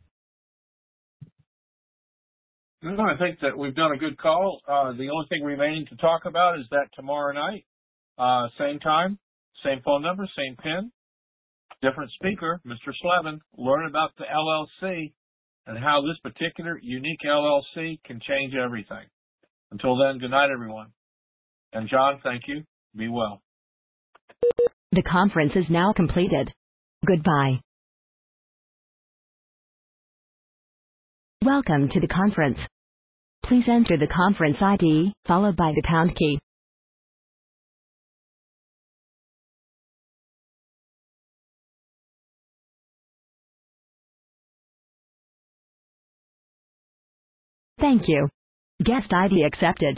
No, I think that we've done a good call. The only thing remaining to talk about is that tomorrow night, same time, same phone number, same PIN, different speaker, Mr. Slevin, learn about the LLC and how this particular unique LLC can change everything. Until then, good night, everyone. And John, thank you. Be well. The conference is now completed. Goodbye. Welcome to the conference. Please enter the conference ID, followed by the pound key. Thank you. Guest ID accepted.